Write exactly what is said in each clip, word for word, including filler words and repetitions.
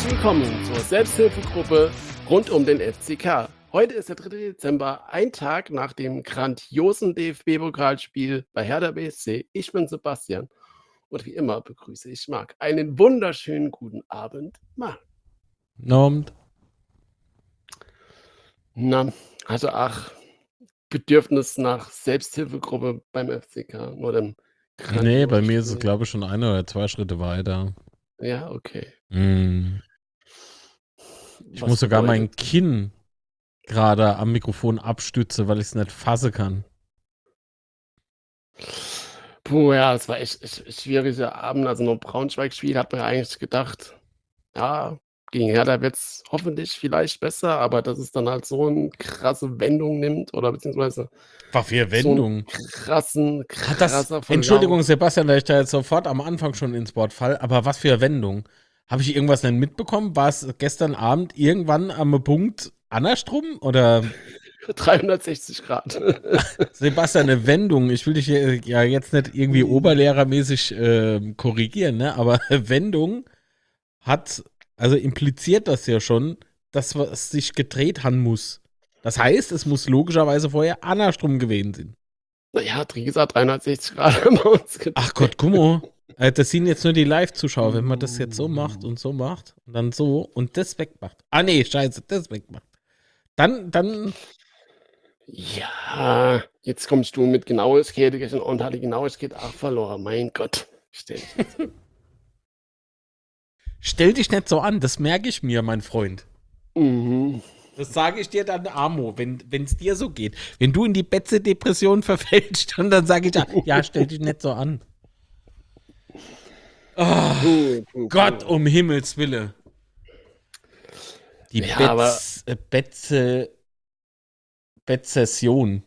willkommen zur Selbsthilfegruppe rund um den F C K. Heute ist der dritte Dezember, ein Tag nach dem grandiosen D F B-Pokalspiel bei Hertha B S C. Ich bin Sebastian und wie immer begrüße ich Marc. Einen wunderschönen guten Abend, Marc. Abend. Na, also ach, Bedürfnis nach Selbsthilfegruppe beim F C K. Nur dem Nee, bei grandiosen mir ist es, Spiel. glaube ich, schon eine oder zwei Schritte weiter. Ja, okay. Mm. Ich Was muss sogar mein bedeutet? Kinn gerade am Mikrofon abstützen, weil ich es nicht fassen kann. Puh, ja, es war echt, echt, echt schwieriger Abend. Also nur Braunschweig-Spiel hat man ja eigentlich gedacht, ja, gegen Hertha wird es hoffentlich vielleicht besser, aber dass es dann halt so eine krasse Wendung nimmt oder beziehungsweise Was für so einen Wendung. krassen, Hat das, krasser Verlauf. Entschuldigung, Sebastian, dass ich da jetzt sofort am Anfang schon ins Wort fall, aber was für eine Wendung? Habe ich irgendwas nicht mitbekommen? War es gestern Abend irgendwann am Punkt andersrum? Oder dreihundertsechzig Grad. Sebastian, eine Wendung? Ich will dich hier ja jetzt nicht irgendwie oberlehrermäßig äh, korrigieren, ne? Aber eine Wendung hat, also impliziert das ja schon, dass was sich gedreht haben muss. Das heißt, es muss logischerweise vorher andersrum gewesen sein. Naja, Drisa dreihundertsechzig Grad haben wir uns gedreht. Ach Gott, guck mal. Äh, Das sind jetzt nur die Live-Zuschauer, wenn man das jetzt so macht und so macht und dann so und das wegmacht. Ah nee, scheiße, das wegmacht. Dann, dann, Ja, jetzt kommst du mit Genauigkeit gestern und hat die Genauigkeit auch verloren. Mein Gott, stell dich nicht so. stell dich nicht so an, das merke ich mir, mein Freund. Mhm. Das sage ich dir dann, Amo, wenn es dir so geht. Wenn du in die Betze-Depression verfällst, und dann sage ich ja, ja, stell dich nicht so an. Oh, Puh, puh, Gott, puh. um Himmels Wille. Die Ja, aber Betz, äh, Betze, Betzession.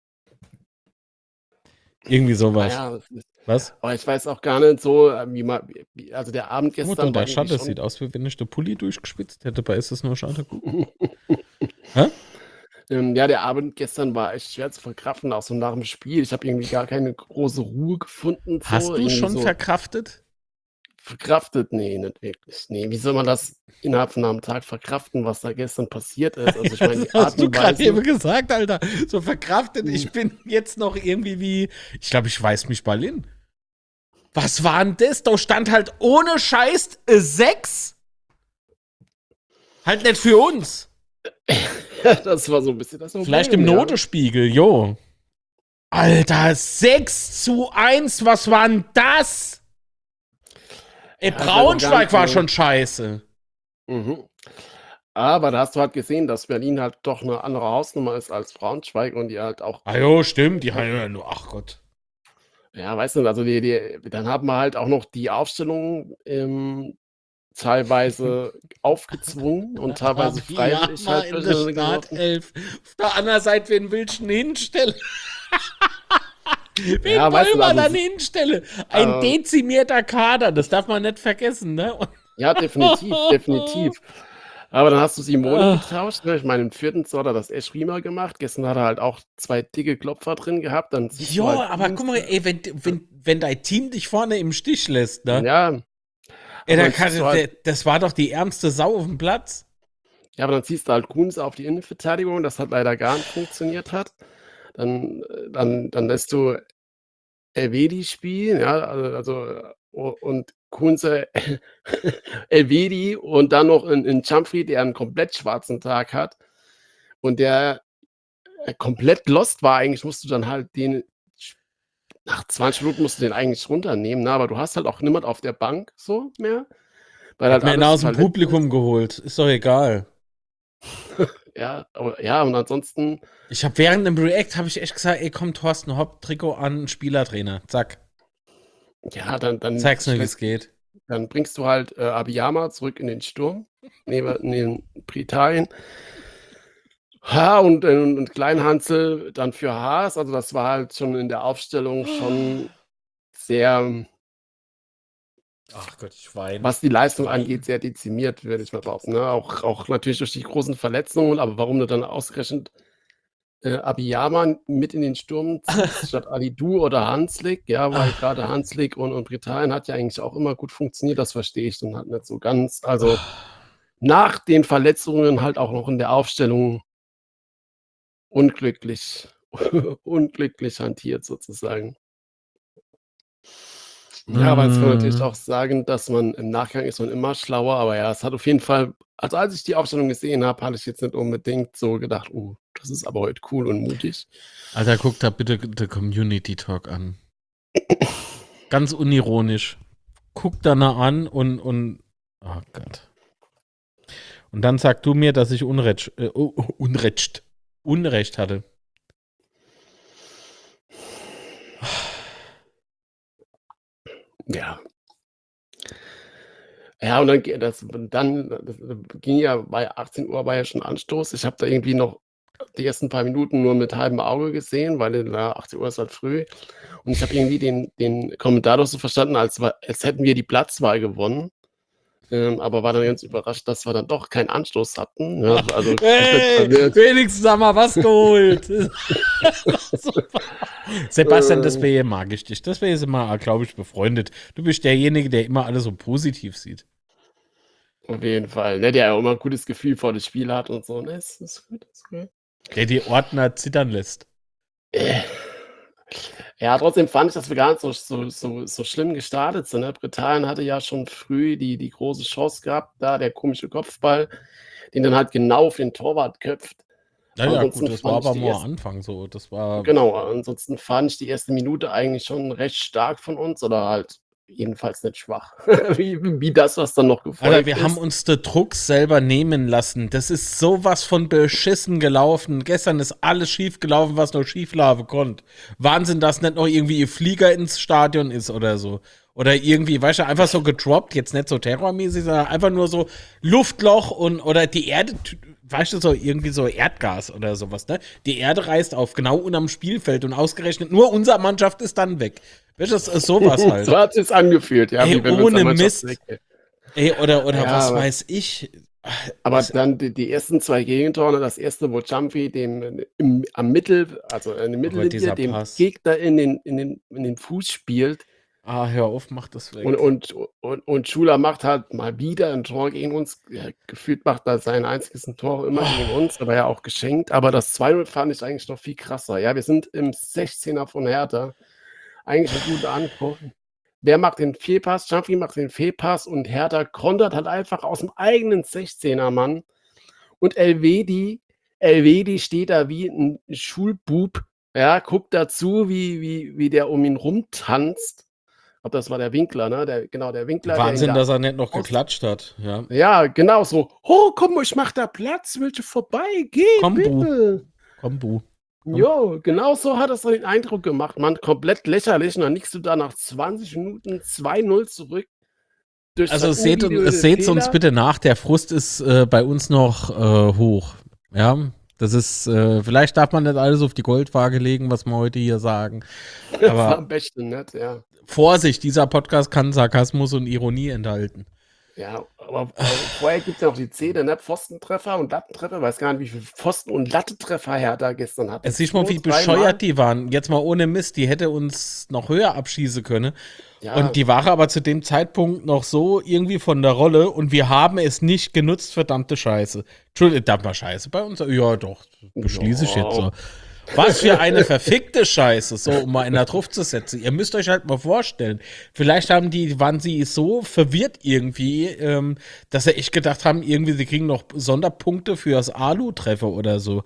Irgendwie sowas. naja, das ist, Was? aber ich weiß auch gar nicht so, äh, wie man, wie, also der Abend Guck mal, gestern da, war der irgendwie Schatten schon. sieht aus, wie wenn ich den Pulli durchgespitzt hätte. Dabei ist es nur Schatten. Hä? ähm, ja, der Abend gestern war echt schwer zu verkraften, auch so nach dem Spiel. Ich habe irgendwie gar keine große Ruhe gefunden. So, Hast du irgendwie schon so verkraftet? verkraftet? Nee, nicht wirklich. Nee, wie soll man das innerhalb von einem Tag verkraften, was da gestern passiert ist? Also ich meine, die Das hast Art du und gerade eben Weise. gesagt, Alter. So verkraftet. Hm. Ich bin jetzt noch irgendwie wie. Ich glaube, ich weiß mich mal hin. Was war denn das? Da stand halt ohne Scheiß äh, sechs. Halt nicht für uns. Das war so ein bisschen das Problem. Vielleicht im ja. Notespiegel, jo. Alter, sechs zu eins, was war denn das? Ey, Ja, das war doch Braunschweig gar war nicht so- schon scheiße. Mhm. Aber da hast du halt gesehen, dass Berlin halt doch eine andere Hausnummer ist als Braunschweig und die halt auch, Ah jo, stimmt, die haben ja nur, ach Gott. ja, weißt du, also die, die, dann haben wir halt auch noch die Aufstellung ähm, teilweise aufgezwungen und teilweise freiwillig Ja, halt in der geworfen. Startelf. Auf der anderen Seite, wen willst du denn hinstellen? Wen Ja, weißt wollen du, wir also dann es- hinstellen? Ein äh, dezimierter Kader, das darf man nicht vergessen, ne? Und Ja, definitiv, definitiv. Aber dann hast du Simone Ah. getauscht. Ne? Ich meine, im vierten so hat er das echt prima gemacht. Gestern hat er halt auch zwei dicke Klopfer drin gehabt. Dann siehst Jo, du halt aber Kunz, guck mal, ey, wenn, wenn, wenn dein Team dich vorne im Stich lässt, ne? Ja, Ey, aber da dann kann, siehst du halt, das war doch die ärmste Sau auf dem Platz. ja, aber dann ziehst du halt Kunz auf die Innenverteidigung, das hat leider gar nicht funktioniert hat. Dann, äh, dann, dann lässt du Elvedi spielen, ja, also, also o- und Kunze Elvedi und dann noch in, in Champfrey, der einen komplett schwarzen Tag hat und der äh, komplett lost war. Eigentlich musst du dann halt den, nach zwanzig Minuten musst du den eigentlich runternehmen, ne? Aber du hast halt auch niemand auf der Bank so mehr, weil halt Hat mir ihn alles aus dem verletzt Publikum ist. geholt. Ist doch egal. Ja, aber, ja, und ansonsten, Ich habe während dem React habe ich echt gesagt, ey, komm, Thorsten Hopp, Trikot an, Spielertrainer. Zack. ja, dann, dann, Zeig's mir, ich wie es weiß, geht. dann bringst du halt äh, Abiyama zurück in den Sturm, neben, neben Italien. Ja, und, äh, und, und Kleinhanzel dann für Haas. Also das war halt schon in der Aufstellung schon sehr, Ach Gott, ich weine. was die Leistung Ich weine. angeht, sehr dezimiert, würde ich mal behaupten. Ne? Auch, auch natürlich durch die großen Verletzungen, aber warum du dann ausgerechnet äh, Abiyama mit in den Sturm ziehst, statt Alidu oder Hanslik, ja, weil gerade Hanslik und, und Britannien hat ja eigentlich auch immer gut funktioniert, das verstehe ich dann halt nicht so ganz. Also nach den Verletzungen halt auch noch in der Aufstellung unglücklich unglücklich hantiert sozusagen. Ja, aber jetzt kann man natürlich Mhm. auch sagen, dass man im Nachgang ist man immer schlauer, aber ja, es hat auf jeden Fall also, als ich die Aufstellung gesehen habe, hatte ich jetzt nicht unbedingt so gedacht: „Oh, das ist aber heute cool und mutig.“ Alter, guck da bitte The Community Talk an. Ganz unironisch. Guck da nah an und, und oh Gott. Und dann sag du mir, dass ich Unrecht, äh, Unrecht, Unrecht hatte. Ja. Ja, und dann ge das dann das ging ja bei achtzehn Uhr war ja schon Anstoß. Ich habe da irgendwie noch die ersten paar Minuten nur mit halbem Auge gesehen, weil, na, achtzehn Uhr ist halt früh. Und ich habe irgendwie den den Kommentator so verstanden, als wa als hätten wir die Platzwahl gewonnen, ähm, aber war dann ganz überrascht, dass wir dann doch keinen Anstoß hatten, ja, also komplett Hey, verwirrt. wenigstens haben wir was geholt. Super. Sebastian, deswegen mag ich dich. Deswegen sind wir, glaube ich, befreundet. Du bist derjenige, der immer alles so positiv sieht. Auf jeden Fall, ne, der ja immer 'n gutes Gefühl vor dem Spiel hat und so, ne? Ist ist gut, ist gut. Der die Ordner zittern lässt. Äh. Ja, trotzdem fand ich, dass wir gar nicht so so so so schlimm gestartet sind, ne? Britannien hatte ja schon früh die die große Chance gehabt, da der komische Kopfball, den dann halt genau auf den Torwart köpft. Na ja, gut, Ansonsten das war fand ich aber die nur erst Anfang so. Das war genau, ansonsten fand ich die erste Minute eigentlich schon recht stark von uns oder halt jedenfalls nicht schwach, wie wie das, was dann noch Alter, gefolgt wir haben ist. uns den Druck selber nehmen lassen. Das ist sowas von beschissen gelaufen. Gestern ist alles schief gelaufen, was noch schief laufen konnte. Wahnsinn, dass nicht noch irgendwie ihr Flieger ins Stadion ist oder so. Oder irgendwie, weißt du, einfach so gedroppt, jetzt nicht so terrormäßig, sondern einfach nur so Luftloch und oder die Erde, weißt du, so irgendwie so Erdgas oder sowas, ne? Die Erde reißt auf, genau unterm Spielfeld und ausgerechnet nur unsere Mannschaft ist dann weg. Weißt du, das ist sowas halt. So hat sich's angefühlt, ja, Ey, wie wenn unsere ohne Mannschaft Mist. weg wäre. Ey, oder, oder Ja, was aber weiß ich. aber Es, dann die die ersten zwei Gegentore, das erste, wo Jumpy dem im am Mittel also, in der oh Gott, Mittellinie dieser dem Pass. Gegner in den in den in den Fuß spielt Ah, hör auf, mach das und weg. und und und Schuler macht halt mal wieder 'n Tor gegen uns. Ja, gefühlt macht er sein einziges Tor immer gegen Oh, uns, aber ja auch geschenkt. Aber das zwei null fand ich eigentlich noch viel krasser. Ja, wir sind im sechzehner von Hertha. Eigentlich 'n guter Angriff. Wer macht den Fehlpass? Jumpy macht den Fehlpass und Hertha kontert halt einfach aus'm eigenen sechzehner Mann. Und Elvedi Elvedi steht da wie 'n Schulbub, ja, guckt dazu, wie wie wie der um ihn rumtanzt. Ich glaube, das war der Winkler, ne? Der genau, der Winkler, der ihn Wahnsinn, da dass er nicht noch aus geklatscht hat. Ja. ja, genau so: „Oh, komm, ich mache da Platz, willst du vorbei? Geh Komm, Bu. bitte!“ Komm, Bu. Komm. Jo, genau so hat das so den Eindruck gemacht, Mann, komplett lächerlich und dann liegst du da nach zwanzig Minuten zwei null zurück durch so Also 'n seht, individuelle seht's uns Fehler. bitte nach, der Frust ist äh, bei uns noch äh, hoch. Ja, das ist, äh, vielleicht darf man nicht alles auf die Goldwaage legen, was wir heute hier sagen. Das war Aber am besten nett, ja. Vorsicht, dieser Podcast kann Sarkasmus und Ironie enthalten. Ja, aber aber vorher gibt's ja noch die Szene, ne? Pfostentreffer und Lattentreffer. Weiß gar nicht, wie viel Pfosten und Lattentreffer Hertha gestern hatte. Es siehst mal, zwei, wie dreimal. bescheuert die waren. Jetzt mal ohne Mist, die hätte uns noch höher abschießen können. Und Ja, die war aber zu dem Zeitpunkt noch so irgendwie von der Rolle und wir haben es nicht genutzt, verdammte Scheiße. Entschuldigung, darf man Scheiße bei uns? Ja, doch, beschließe ich jetzt ja. so. Was für eine verfickte Scheiße, so um mal einer drauf zu setzen. Ihr müsst euch halt mal vorstellen, vielleicht haben die, waren sie so verwirrt irgendwie, ähm, dass sie echt gedacht haben, irgendwie, sie kriegen noch Sonderpunkte für das Alu-Treffer oder so.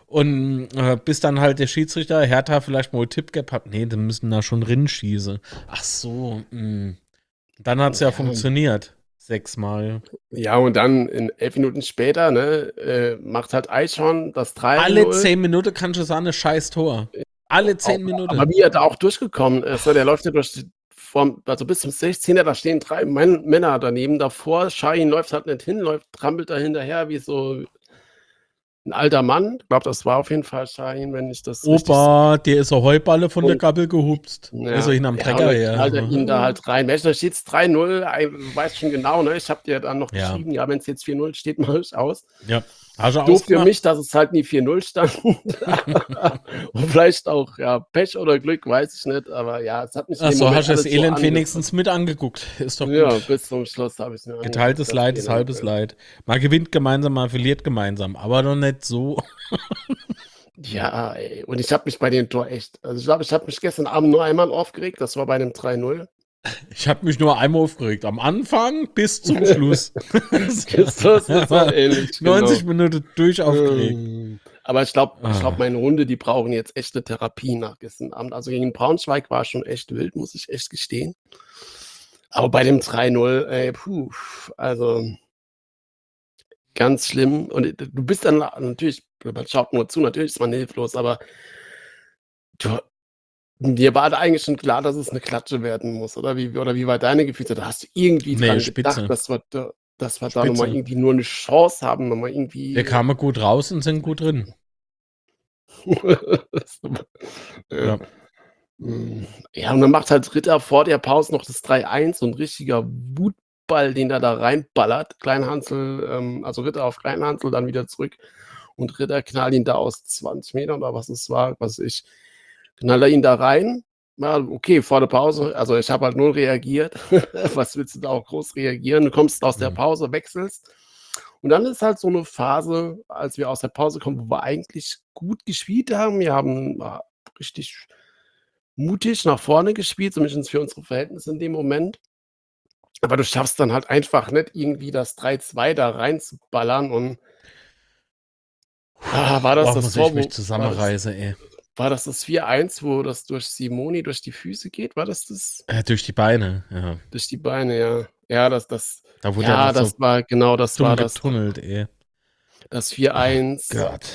Und äh, bis dann halt der Schiedsrichter Hertha vielleicht mal einen Tipp gehabt hat, nee, die müssen da schon drin schießen. Ach so, mh. Dann hat's ja Ja. funktioniert. Sechsmal. Ja, und dann in elf Minuten später, ne, äh, macht halt Eichhorn das drei Alle null. zehn Minuten kannst du sagen, eine scheiß Tor. Alle zehn Aber Minuten. wie er da auch durchgekommen ist, ne? Der läuft ja durch die vorm also bis zum sechzehner, da stehen drei Männ Männer daneben davor. Şahin läuft halt nicht hin, läuft trampelt da hinterher wie so 'n alter Mann. Ich glaube, das war auf jeden Fall Şahin, wenn ich das richtig sehe. Opa, der ist eine Heuballe von der Und Gabel gehupst. Also ja, hinterm ja, und Trecker dann her. knallt er ihn da halt rein. Mensch, da steht's drei null. Ei du weißt schon genau, ne? Ich habe dir dann noch Ja, geschrieben: „Ja, wenn's jetzt vier null steht, mache ich aus.“ ja. Hast du Doof für ausgemacht? mich, dass es halt nie vier null stand. Und vielleicht auch, ja, Pech oder Glück, weiß ich nicht. Aber ja, es hat mich in Ach dem so, Moment hast du das alles so Elend angekotzt. wenigstens mit angeguckt. Ist doch Ja, gut. bis zum Schluss habe ich's mir angeguckt, Geteiltes das Leid ist Elend. halbes Leid. Man gewinnt gemeinsam, man verliert gemeinsam, aber doch nicht so. Ja, ey, und ich habe mich bei dem Tor echt also, ich glaube, ich habe mich gestern Abend nur einmal aufgeregt, das war bei dem drei null. Ich habe mich nur einmal aufgeregt. Am Anfang bis zum Schluss. Das ist so ähnlich, genau. neunzig Minuten durch aufgeregt. Ähm, aber ich glaube ich glaube, Ah. meine Hunde, die brauchen jetzt echt 'ne Therapie nach gestern Abend. Also, gegen Braunschweig war schon echt wild, muss ich echt gestehen. Aber bei dem drei null, ey, puh, also ganz schlimm. Und d du bist dann natürlich man schaut nur zu, natürlich ist man hilflos, aber du dir war da eigentlich schon klar, dass es 'ne Klatsche werden muss, oder wie oder wie war deine Gefühlslage? Hast du irgendwie Ne, dran gedacht, spitze. dass wir da dass wir da noch mal Spitze. irgendwie nur 'ne Chance haben, noch mal Wir irgendwie kamen gut raus und sind gut drin. Ja. Ja. Mhm. Ja, und dann macht halt Ritter vor der Pause noch das drei eins, so 'n richtiger Wutball, den er da reinballert. Kleinhanzl ähm, also Ritter auf Kleinhanzl, dann wieder zurück und Ritter knallt ihn da aus zwanzig Metern oder was es war, was weiß ich, knallt er ihn da rein. Ja, okay, vor der Pause also, ich habe halt null reagiert. Was willst du da auch groß reagieren? Du kommst aus der Mhm. Pause, wechselst und dann ist halt so 'ne Phase, als wir aus der Pause kommen, wo wir eigentlich gut gespielt haben. Wir haben, ah, richtig mutig nach vorne gespielt, zumindest für unsere Verhältnisse in dem Moment. Aber du schaffst dann halt einfach nicht irgendwie das drei zwei da reinzuballern und ah, war das Boah, das muss ich Tor, mich wo war das zusammenreißen, ey. war das das vier eins, wo das durch Simoni durch die Füße geht? War das das? Äh, durch die Beine, ja. Durch die Beine, ja. Ja, das das Da wurde er ja, noch das so war genau, das dumm war das getunnelt, ey. das vier Oh eins. Gott.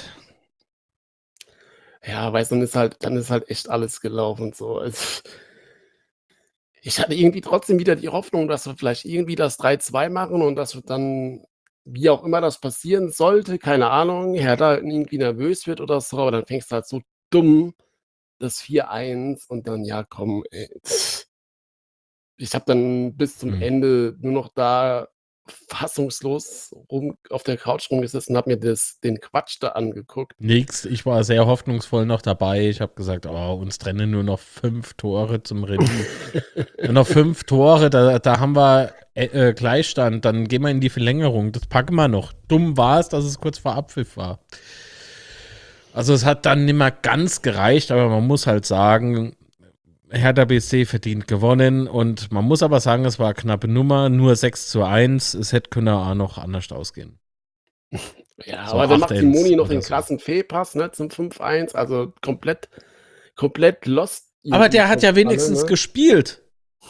Ja, weißt du, dann ist halt dann ist halt echt alles gelaufen so. Es ich hatte irgendwie trotzdem wieder die Hoffnung, dass wir vielleicht irgendwie das drei zwei machen und dass wir dann, wie auch immer das passieren sollte, keine Ahnung, Hertha irgendwie nervös wird oder so, aber dann fängst du halt so dumm das vier eins und dann ja, komm, ey. Ich habe dann bis zum Mhm. Ende nur noch da fassungslos rum auf der Couch rumgesessen und habe mir das den Quatsch da angeguckt. Nix, ich war sehr hoffnungsvoll noch dabei. Ich habe gesagt: „Oh, uns trennen nur noch fünf Tore zum Remis. Nur noch fünf Tore, da da haben wir, äh, äh, Gleichstand, dann gehen wir in die Verlängerung. Das packen wir noch." Dumm war es, dass es kurz vor Abpfiff war. Also, es hat dann nicht mehr ganz gereicht, aber man muss halt sagen, Hertha B S C verdient gewonnen und man muss aber sagen, es war eine knappe Nummer, nur sechs zu eins. Es hätte können auch noch anders ausgehen. Ja, So aber dann acht macht eins Simoni noch oder den so. krassen Fehlpass, ne, zum fünf eins, also komplett komplett lost Aber irgendwie der hat vom ja Balle, wenigstens ne? gespielt.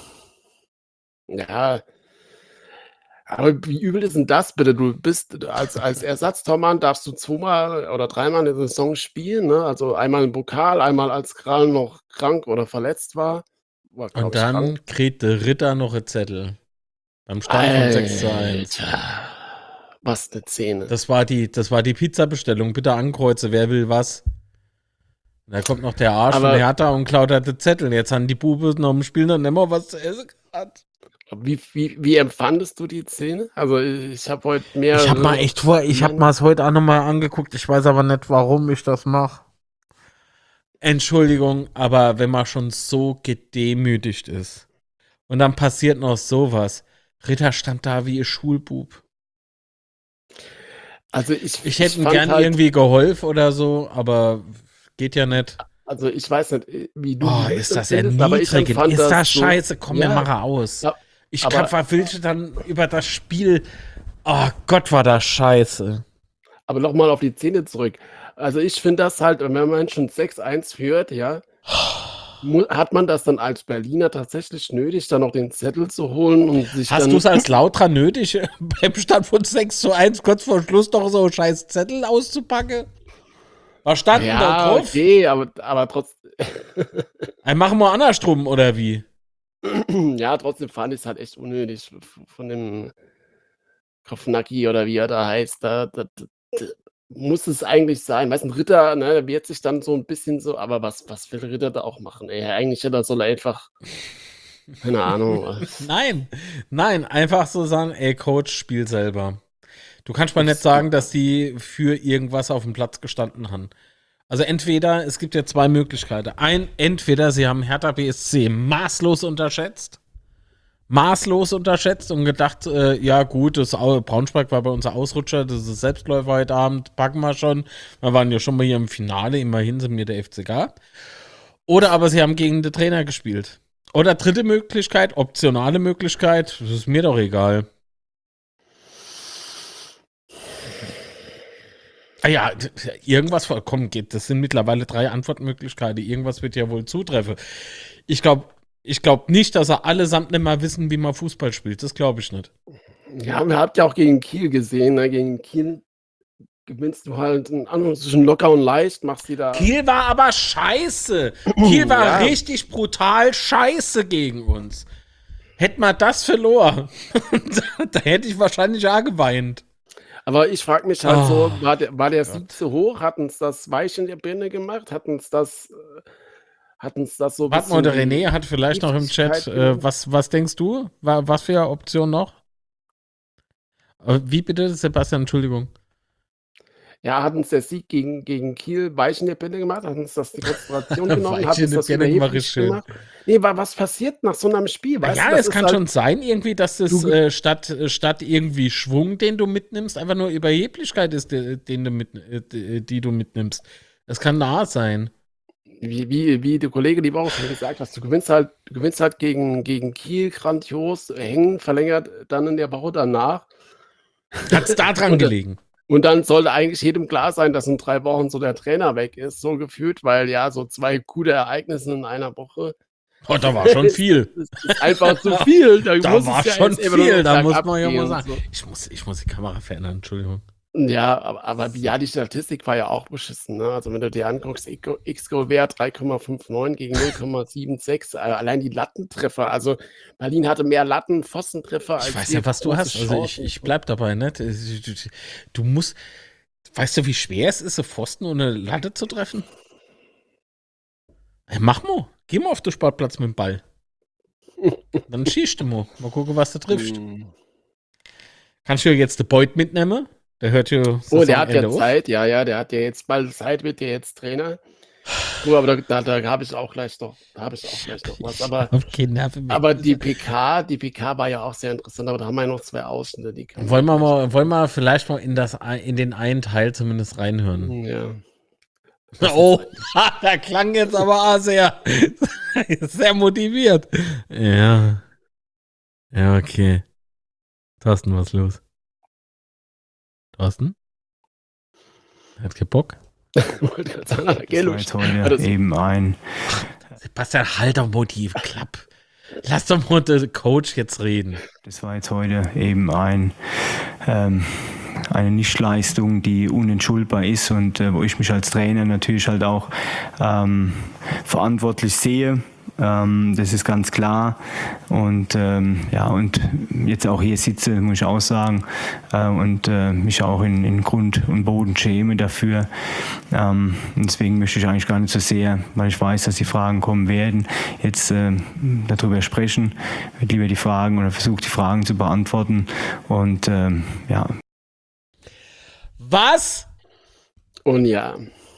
Ja, aber wie übel ist 'n das bitte? Du bist als als Ersatztormann darfst du zweimal oder dreimal in der Saison spielen, ne? Also einmal im Pokal, einmal als Kral noch krank oder verletzt war. War, Und glaube ich, krank. dann kriegt der Ritter noch 'n Zettel. Beim Stand von sechs zu eins. Alter, was 'ne Szene. Das war die das war die Pizzabestellung. Bitte ankreuzen, wer will was. Und da kommt noch der Arsch von Aber Hertha und klaut halt den Zettel. Jetzt haben die Buben noch im Spiel noch nicht mal was zu essen gehabt. wie wie wie empfandest du die Szene? Also, ich habe heute Ich habe mal mehrere echt vor ich habe Meinungen. mal's heute auch noch mal angeguckt. Ich weiß aber nicht, warum ich das mache. Entschuldigung, aber wenn man schon so gedemütigt ist und dann passiert noch so was. Ritter stand da wie 'n Schulbub. Also, ich Ich ich hätte ihm fand gern halt irgendwie geholfen oder so, aber geht ja nicht. also, ich weiß nicht, äh, wie du Oh, wie du's ist das empfindest, aber ich erniedrigend. empfand Ist das das so scheiße. Komm, wir ja, machen aus. ja, Ich kann aber verwillte dann über das Spiel. Oh Gott, war das scheiße. aber noch mal auf die Szene zurück. Also, ich finde das halt, wenn man schon sechs eins führt, ja, mu hat man das dann als Berliner tatsächlich nötig, dann noch den Zettel zu holen und sich Hast dann du's als Lautra nötig, beim Stand von sechs zu eins kurz vor Schluss noch so 'n scheiß Zettel auszupacken? Was stand 'n da ja, drauf? okay, aber aber trotz Ey, machen wir andersrum oder wie? ja, trotzdem fand ich's halt echt unnötig v von dem Kovnacki oder wie er da heißt, da da d d muss es eigentlich sein. Weißt 'n Ritter, ne, der wehrt sich dann so 'n bisschen so, aber was was will Ritter da auch machen, ey? Eigentlich hätte er soll er einfach keine Ahnung, was Nein, nein, einfach so sagen: „Ey Coach, spiel selber." Du kannst mal nicht sagen, dass die für irgendwas auf dem Platz gestanden haben. Also entweder, es gibt ja zwei Möglichkeiten. Ein, entweder sie haben Hertha B S C maßlos unterschätzt, maßlos unterschätzt und gedacht, äh, ja gut, das Au- Braunschweig war bei uns ein Ausrutscher, das ist Selbstläufer heute Abend, packen wir schon. Wir waren ja schon mal hier im Finale, immerhin sind wir der F C K. Oder aber sie haben gegen den Trainer gespielt. Oder dritte Möglichkeit, optionale Möglichkeit, das ist mir doch egal. Ah ja, d- irgendwas vollkommen geht. Das sind mittlerweile drei Antwortmöglichkeiten. Irgendwas wird ja wohl zutreffen. Ich glaube ich glaub nicht, dass er allesamt nicht mal wissen, wie man Fußball spielt. Das glaube ich nicht. Ja, wir habt ja auch gegen Kiel gesehen, ne? Gegen Kiel gewinnst du halt in Anführungsstrichen locker und leicht, machst die da. Kiel war aber scheiße. Kiel war Ja. richtig brutal scheiße gegen uns. Hätte man das verloren, da hätte ich wahrscheinlich auch geweint. Aber ich frage mich halt so, Oh, war der, war der Sieg Gott. zu hoch? Hat uns das weich in der Birne gemacht? Hat uns das, äh, hat uns das so ein Warte mal, bisschen der die René hat vielleicht noch im Chat, Giftigkeit äh, genommen? was, was denkst du? Wa- Was für Option noch? Äh, Wie bitte, Sebastian, Entschuldigung. Ja, hat uns der Sieg gegen, gegen Kiel weich in der Birne gemacht? Hat uns das die Konzentration genommen? Hat Weiche uns das Birnen war überheblich richtig schön. gemacht? Nee, wa was passiert nach so einem Spiel? Weißt du, Ja, das es ist kann halt, schon sein, irgendwie, dass das du, äh, statt, äh, statt irgendwie Schwung, den du mitnimmst, einfach nur Überheblichkeit ist, de- den du mit, äh, die die du mitnimmst. Das kann nah sein. wie, wie, wie der Kollege die Woche schon gesagt hat, du gewinnst halt, du gewinnst halt gegen, gegen Kiel grandios, hängen, verlängert dann in der Woche danach. Hat es da dran Und, gelegen? und dann sollte eigentlich jedem klar sein, dass in drei Wochen so der Trainer weg ist, so gefühlt, weil ja, so zwei gute Ereignisse in einer Woche Oh, da war schon ist, viel. ist, ist einfach zu viel. Da, Da muss war es ja schon jetzt immer nur viel, noch da muss bergab man ja mal gehen. sagen. So. Ich muss, ich muss die Kamera verändern, Entschuldigung. Ja, aber, aber So. ja, die Statistik war ja auch beschissen. Ne? Also wenn du dir anguckst, X-Go-Wert drei Komma neunundfünfzig gegen null Komma sechsundsiebzig, äh, allein die Lattentreffer. Also Berlin hatte mehr Latten, Pfostentreffer Ich als weiß wir ja, was du große hast. Also ich, Chancen. ich bleib dabei, ne? Du, du musst, weißt du, wie schwer es ist, so Pfosten ohne Latte zu treffen? Ey, mach mal. Geh mal auf den Sportplatz mit dem Ball. Dann schießt du mal. Mal gucken, was du triffst. Hm. Kannst du ja jetzt den Beut mitnehmen? Der hört ja Oh, der hat ja Saisonende auf. Zeit, ja, ja, der hat ja jetzt bald Zeit, wird ja jetzt Trainer. Du, aber da, da, da habe ich auch gleich noch, da habe ich auch gleich noch was. Aber, Ich hab keine Nerven mehr. aber die P K, die P K war ja auch sehr interessant, aber da haben wir ja noch zwei Ausschnitte, die können Wollen wir, gleich mal, noch- wollen wir vielleicht mal in, das, in den einen Teil zumindest reinhören? Ja. Was Oh, jetzt da klang jetzt aber auch sehr, sehr motiviert. Ja. Ja, okay. Thorsten, was ist los? Thorsten? Hat keinen Bock? Wollte gerade sagen, da Das gell, war jetzt heute das- eben ein, Sebastian, halt doch Motiv, klapp. Lass doch mal den Coach jetzt reden. das war jetzt heute eben ein, ähm, eine Nichtleistung, die unentschuldbar ist und äh, wo ich mich als Trainer natürlich halt auch ähm, verantwortlich sehe. Ähm, das ist ganz klar. Und ähm, ja, und jetzt auch hier sitze, muss ich auch sagen, äh, und äh, mich auch in, in Grund und Boden schäme dafür. Ähm, und deswegen möchte ich eigentlich gar nicht so sehr, weil ich weiß, dass die Fragen kommen werden, jetzt äh, darüber sprechen. Ich würde lieber die Fragen oder versuche die Fragen zu beantworten. Und ähm, ja. Was? Und ja,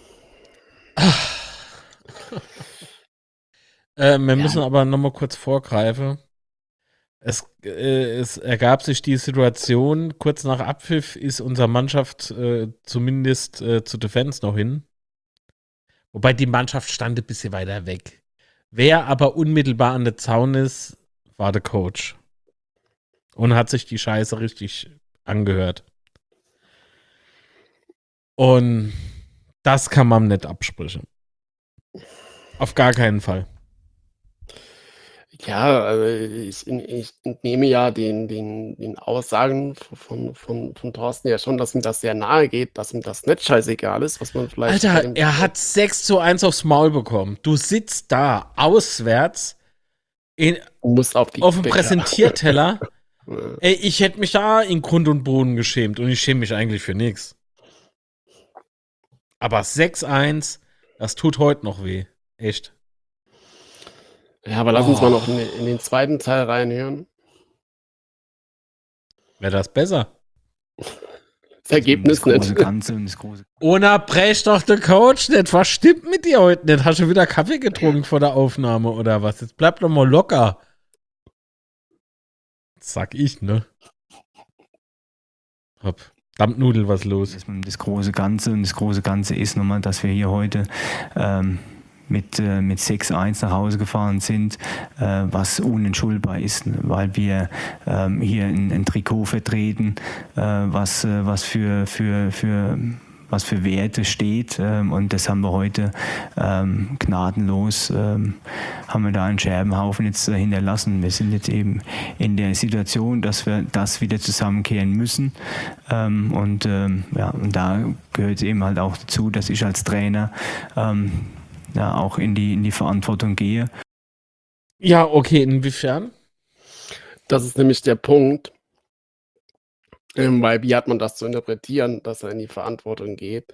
Äh, wir Ja. müssen aber nochmal kurz vorgreifen. Es, äh, es ergab sich die Situation, kurz nach Abpfiff ist unsere Mannschaft äh, zumindest äh, zu Defense noch hin. Wobei die Mannschaft stand ein bisschen weiter weg. Wer aber unmittelbar an der Zaun ist, war der Coach. Und hat sich die Scheiße richtig angehört. Und das kann man nicht absprechen. Auf gar keinen Fall. ja, also ich, ich entnehme ja den, den, den Aussagen von, von, von Thorsten ja schon, dass ihm das sehr nahe geht, dass ihm das nicht scheißegal ist, was man vielleicht. bei Alter, dem- er hat sechs zu eins aufs Maul bekommen. Du sitzt da, auswärts, in, muss auf die auf dem Bäcker. Präsentierteller. Ja. Ey, ich hätte mich da in Grund und Boden geschämt und ich schäme mich eigentlich für nichts. Aber sechs eins, das tut heute noch weh. Echt. Ja, aber lass uns Oh. mal noch in, den- in den zweiten Teil reinhören. Wäre das besser? Das Ergebnis das große nicht. Ganze und das große. Unterbrech doch den Coach nicht. Was stimmt mit dir heute nicht? Hast du wieder Kaffee getrunken vor der Aufnahme oder was? Jetzt bleib doch mal locker. Sag ich, ne? Hopp. Dampfnudel, was los? Das, das große Ganze und das große Ganze ist nochmal, dass wir hier heute ähm, mit, äh, mit sechs eins nach Hause gefahren sind, äh, was unentschuldbar ist, weil wir ähm, hier ein, ein Trikot vertreten, äh, was, äh, was für, für, für was für Werte steht, ähm, und das haben wir heute ähm, gnadenlos, ähm, haben wir da einen Scherbenhaufen jetzt äh, hinterlassen. Wir sind jetzt eben in der Situation, dass wir das wieder zusammenkehren müssen, ähm, und, ähm, ja, und da gehört eben halt auch dazu, dass ich als Trainer ähm, ja, auch in die, in die Verantwortung gehe. Ja, okay, inwiefern? Das ist nämlich der Punkt. Ähm, weil wie hat man das zu interpretieren, dass er in die Verantwortung geht?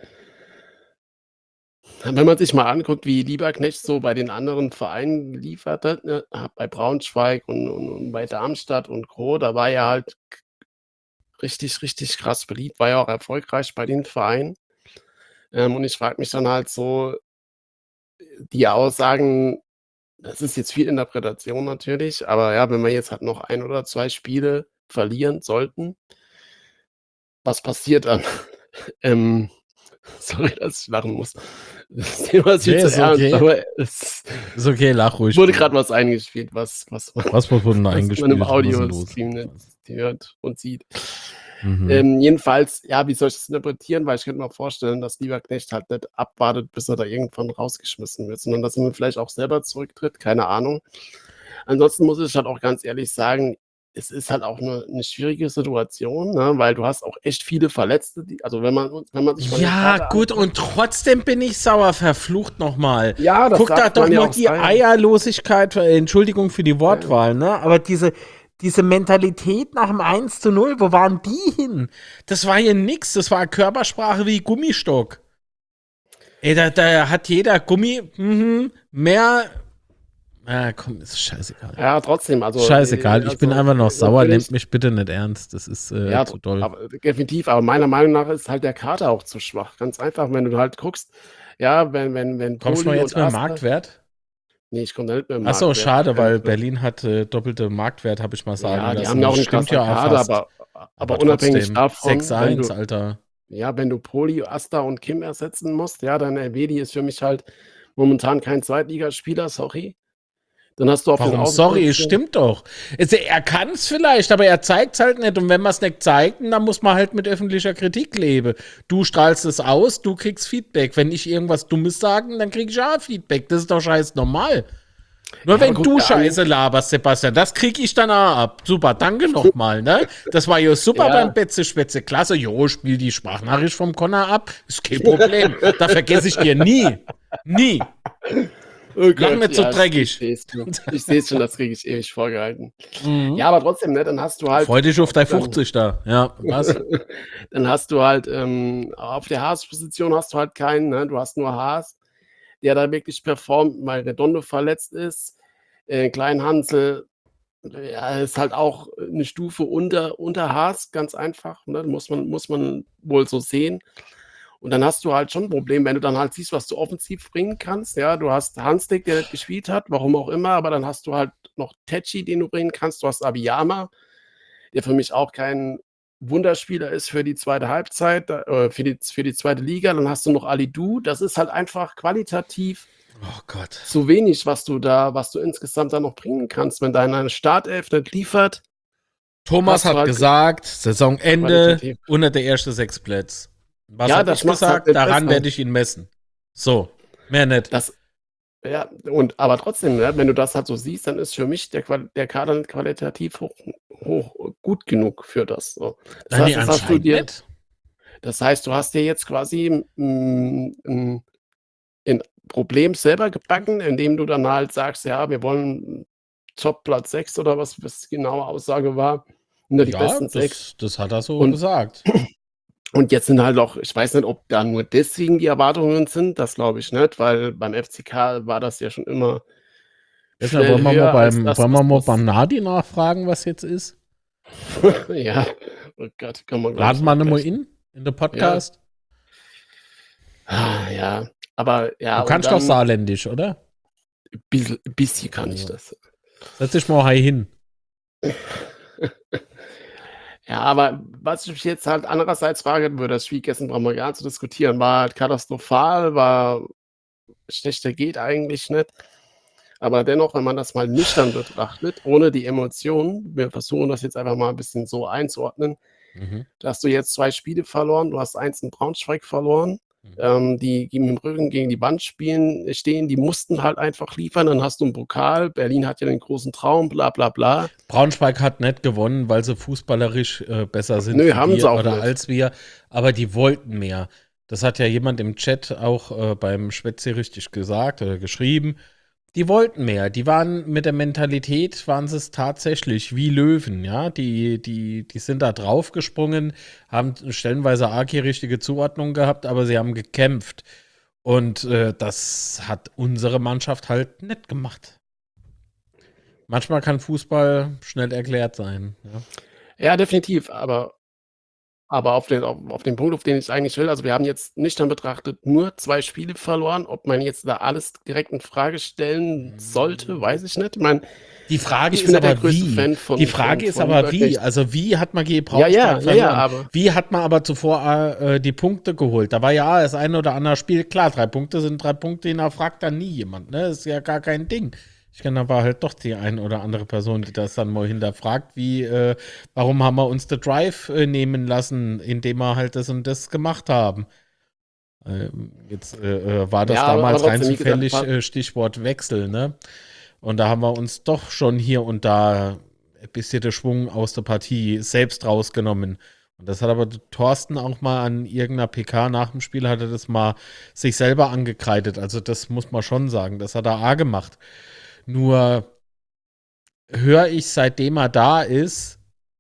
Wenn man sich mal anguckt, wie Lieberknecht so bei den anderen Vereinen geliefert hat, ne, bei Braunschweig und, und, und bei Darmstadt und Co., da war er halt richtig, richtig krass beliebt, war ja auch erfolgreich bei den Vereinen. Ähm, und ich frage mich dann halt so, die Aussagen, das ist jetzt viel Interpretation natürlich, aber ja, wenn wir jetzt halt noch ein oder zwei Spiele verlieren sollten, was passiert dann? ähm, sorry, dass ich lachen muss. Das Thema ist viel Nee, zu ist ernst, okay. aber es Ist okay, lach ruhig. wurde gerade was eingespielt, was, was, man- Was wurde denn was eingespielt? man im Was ist denn Audio-Stream los? nicht hört und sieht. Mhm. Ähm, jedenfalls, ja, wie soll ich das interpretieren? Weil ich könnte mir vorstellen, dass Lieberknecht halt nicht abwartet, bis er da irgendwann rausgeschmissen wird, sondern dass er vielleicht auch selber zurücktritt, keine Ahnung. Ansonsten muss ich halt auch ganz ehrlich sagen, es ist halt auch eine, eine schwierige Situation, ne? Weil du hast auch echt viele Verletzte, die, also wenn man, wenn man sich mal den Ja, Kader gut, anguckt- und trotzdem bin ich sauer, verflucht nochmal. ja, das Guck da darf doch man ja mal auch die sein. Eierlosigkeit, äh, Entschuldigung für die Wortwahl, ne? Aber diese, diese Mentalität nach dem eins zu null, wo waren die hin? Das war hier nix, das war Körpersprache wie Gummistock. Ey, da, da hat jeder Gummi, mhm, mehr. Ah, komm, ist scheißegal. Ja, trotzdem, also Scheißegal, äh, ich bin also, einfach noch äh, sauer, natürlich- nehmt mich bitte nicht ernst, das ist äh, Ja, zu doll. aber definitiv, aber meiner Meinung nach ist halt der Kader auch zu schwach. Ganz einfach, wenn du halt guckst, ja, wenn, wenn, wenn Kommst du mal Poli jetzt und mit dem Asta- Marktwert? Nee, ich komme da nicht mit dem Achso, Marktwert. schade, weil Also, Berlin hat äh, doppelte Marktwert, habe ich mal sagen ja, die lassen. haben ja auch Das einen stimmt krassen ja Kader, fast. aber, aber, unabhängig trotzdem, davon, sechs wenn eins, du, Alter. ja, wenn du Poli, Asta und Kim ersetzen musst, ja, dann Elvedi ist für mich halt momentan kein Zweitligaspieler, sorry. Dann hast du auf den Warum? Sorry, es Außenpositionen- stimmt doch. Also, er kann es vielleicht, aber er zeigt es halt nicht. Und wenn man es nicht zeigt, dann muss man halt mit öffentlicher Kritik leben. Du strahlst es aus, du kriegst Feedback. Wenn ich irgendwas Dummes sage, dann krieg ich auch Feedback. Das ist doch scheiß normal. Nur Ja, wenn aber guck du dir an- Scheiße laberst, Sebastian, das krieg ich dann auch ab. Super, danke nochmal, ne? Das war ja super Ja. beim Betze Spätze. Klasse, jo, spiel die Sprachnachricht vom Connor ab. Ist kein Problem. Da vergesse ich dir nie. Nie. Oh Lach Gott, nicht so ja, dreckig. Ich sehe es schon, ich seh's schon, das kriege ich ewig vorgehalten. Mhm. Ja, aber trotzdem, ne, dann hast du halt. Freu dich auf dein dann- fünfzig da. Ja, was? Dann hast du halt, ähm, auf der Haas-Position hast du halt keinen, ne? Du hast nur Haas, der da wirklich performt, weil Redondo verletzt ist. Äh, Klein Hansel, ja, ist halt auch eine Stufe unter, unter Haas, ganz einfach. Ne? Muss man, muss man wohl so sehen. Und dann hast du halt schon ein Problem, wenn du dann halt siehst, was du offensiv bringen kannst. Ja, du hast Hanslik, der nicht gespielt hat, warum auch immer, aber dann hast du halt noch Tetschi, den du bringen kannst. Du hast Abiyama, der für mich auch kein Wunderspieler ist für die zweite Halbzeit, äh, für, die, für die zweite Liga. Dann hast du noch Alidu. Das ist halt einfach qualitativ Oh Gott. zu wenig, was du da, was du insgesamt da noch bringen kannst, wenn deine Startelf nicht liefert. Thomas Hast du hat halt gesagt, Saisonende qualitativ. unter der erste sechs Plätze. Was Ja, hat das ich macht's gesagt? halt nicht Daran besser. werde ich ihn messen. So, mehr nicht. Das, ja, und aber trotzdem, ne, wenn du das halt so siehst, dann ist für mich der, Qual- der Kader nicht qualitativ hoch, hoch gut genug für das. So. Das, Nein, heißt, nee, das, hast du anscheinend dir, nicht. das heißt, du hast dir jetzt quasi mm, ein, ein Problem selber gebacken, indem du dann halt sagst, ja, wir wollen Top Platz sechs oder was, was die genaue Aussage war. Nur die Ja, besten sechs. das, das hat er so Und- gesagt. Und jetzt sind halt auch, ich weiß nicht, ob da nur deswegen die Erwartungen sind, das glaube ich nicht, weil beim F C K war das ja schon immer. Jetzt mal, schnell wollen wir höher mal als beim, das, wollen wir was mal das- beim Nadi nachfragen, was jetzt ist? Ja, oh Gott, kann man glaub Laden ich, wir ihn mal gleich- in? in der Podcast? Ah, ja, aber ja. Du kannst und doch dann- saarländisch, oder? Bisschen, bisschen kann ich Ja. das. Setz dich mal hei hin. Ja, aber was ich mich jetzt halt andererseits frage, über das Spiel gestern brauchen wir gar nicht zu diskutieren, war halt katastrophal, war schlechter geht eigentlich nicht. Aber dennoch, wenn man das mal nüchtern betrachtet, ohne die Emotionen, wir versuchen das jetzt einfach mal ein bisschen so einzuordnen, Mhm. da hast du jetzt zwei Spiele verloren, du hast eins in Braunschweig verloren, Mhm. ähm, die die mit dem Rücken gegen die Wand spielen stehen, die mussten halt einfach liefern, dann hast du einen Pokal, Berlin hat ja den großen Traum, bla bla bla. Braunschweig hat nicht gewonnen, weil sie fußballerisch äh, besser sind Nö, wie haben wir sie auch oder nicht. als wir, aber die wollten mehr. Das hat ja jemand im Chat auch äh, beim Schwätzi richtig gesagt oder geschrieben. Die wollten mehr. Die waren mit der Mentalität, waren sie es tatsächlich wie Löwen, ja. Die, die, die sind da draufgesprungen, haben stellenweise arg die richtige Zuordnung gehabt, aber sie haben gekämpft. Und äh, das hat unsere Mannschaft halt nicht gemacht. Manchmal kann Fußball schnell erklärt sein. Ja. Ja, definitiv, aber aber auf den auf auf den Punkt, auf den ich eigentlich will, also, wir haben jetzt nüchtern betrachtet nur zwei Spiele verloren. Ob man jetzt da alles direkt in Frage stellen sollte, weiß ich nicht. Ich meine, Die Frage ich ist bin nicht der aber größte wie. Fan von Die Frage von ist von aber wie. Lieberknecht. Also wie hat man gegen Ja, Braunschweig ja, ja, verloren? ja, aber Wie hat man aber zuvor äh, die Punkte geholt? Da war ja das eine oder andere Spiel, klar, drei Punkte sind drei Punkte, hinterfragt dann nie jemand, ne? Das ist ja gar kein Ding. Ich kenne aber halt doch die eine oder andere Person, die das dann mal hinterfragt, wie, äh, warum haben wir uns The Drive äh, nehmen lassen, indem wir halt das und das gemacht haben. Ähm, jetzt äh, äh, war das Ja, aber aber damals rein trotzdem, wie gesagt, zufällig pa äh, Stichwort Wechsel, ne? Und da haben wir uns doch schon hier und da ein bisschen den Schwung aus der Partie selbst rausgenommen. Und das hat aber Thorsten auch mal an irgendeiner P K nach dem Spiel, hat er das mal sich selber angekreidet. Also das muss man schon sagen, das hat er A gemacht. Nur höre ich, seitdem er da ist,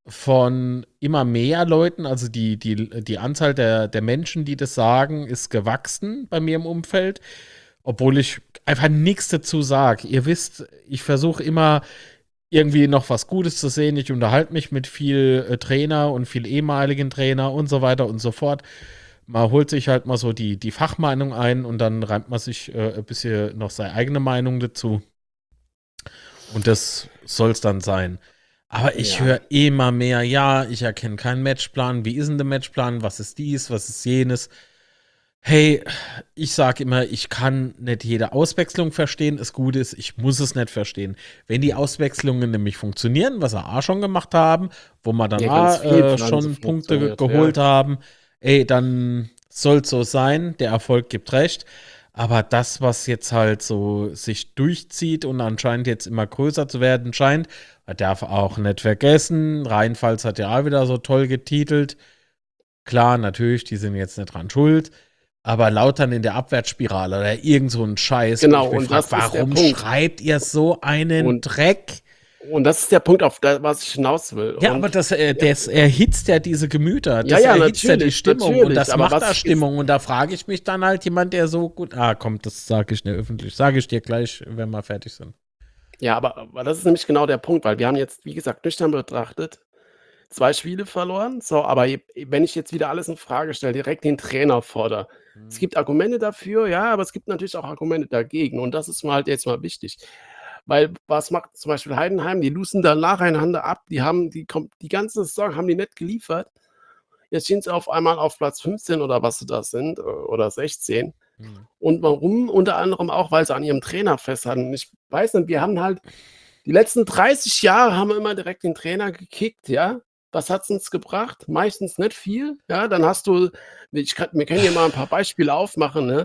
von immer mehr Leuten, also die, die, die Anzahl der, der Menschen, die das sagen, ist gewachsen bei mir im Umfeld, obwohl ich einfach nichts dazu sage. Ihr wisst, ich versuche immer irgendwie noch was Gutes zu sehen. Ich unterhalte mich mit viel äh, Trainer und viel ehemaligen Trainer und so weiter und so fort. Man holt sich halt mal so die, die Fachmeinung ein und dann reimt man sich äh, ein bisschen noch seine eigene Meinung dazu. Und das soll es dann sein. Aber ich Ja. höre immer mehr, ja, ich erkenne keinen Matchplan. Wie ist denn der Matchplan? Was ist dies? Was ist jenes? Hey, ich sage immer, ich kann nicht jede Auswechslung verstehen. Das Gute ist, ich muss es nicht verstehen. Wenn die Auswechslungen nämlich funktionieren, was wir auch schon gemacht haben, wo wir dann Ja, auch, ganz viel äh, Plan schon so Punkte ge- funktioniert, geholt ja. haben, ey, dann soll es so sein. Der Erfolg gibt recht. Aber das, was jetzt halt so sich durchzieht und anscheinend jetzt immer größer zu werden scheint, man darf auch nicht vergessen, Rheinpfalz hat ja auch wieder so toll getitelt. Klar, natürlich, die sind jetzt nicht dran schuld. Aber Lautern in der Abwärtsspirale oder irgend so ein Scheiß. wo Genau, ich mich und frag, das ist der warum Punkt. schreibt ihr so einen Und Dreck? und das ist der Punkt, auf da was ich hinaus will. Ja, Und aber das, äh, das erhitzt ja diese Gemüter. Ja, Das ja, erhitzt ja die natürlich, Stimmung. Und natürlich, das aber macht was da ich jetzt Stimmung. Und da frage ich mich dann halt jemand, der so gut. Ah, komm, das sage ich nicht öffentlich. Sage ich dir gleich, wenn wir fertig sind. Ja, aber aber das ist nämlich genau der Punkt, weil wir haben jetzt, wie gesagt, nüchtern betrachtet zwei Spiele verloren. So, aber je wenn ich jetzt wieder alles in Frage stelle, direkt den Trainer fordere. Es gibt Argumente dafür, ja, aber es gibt natürlich auch Argumente dagegen. Und das ist mir halt jetzt mal wichtig. Weil was macht zum Beispiel Heidenheim? Die losen da nacheinander ab. Die haben die kom die ganze Saison haben die nicht geliefert. Jetzt stehen sie auf einmal auf Platz fünfzehn oder was sie da sind, äh, oder sechzehn. Mhm. Und warum? Unter anderem auch, weil sie an ihrem Trainer festhalten. Ich weiß nicht, wir haben halt die letzten dreißig Jahre haben wir immer direkt den Trainer gekickt, ja? Was hat's uns gebracht? Meistens nicht viel, ja? Dann hast du ich kann wir können hier mal ein paar Beispiele aufmachen, ne?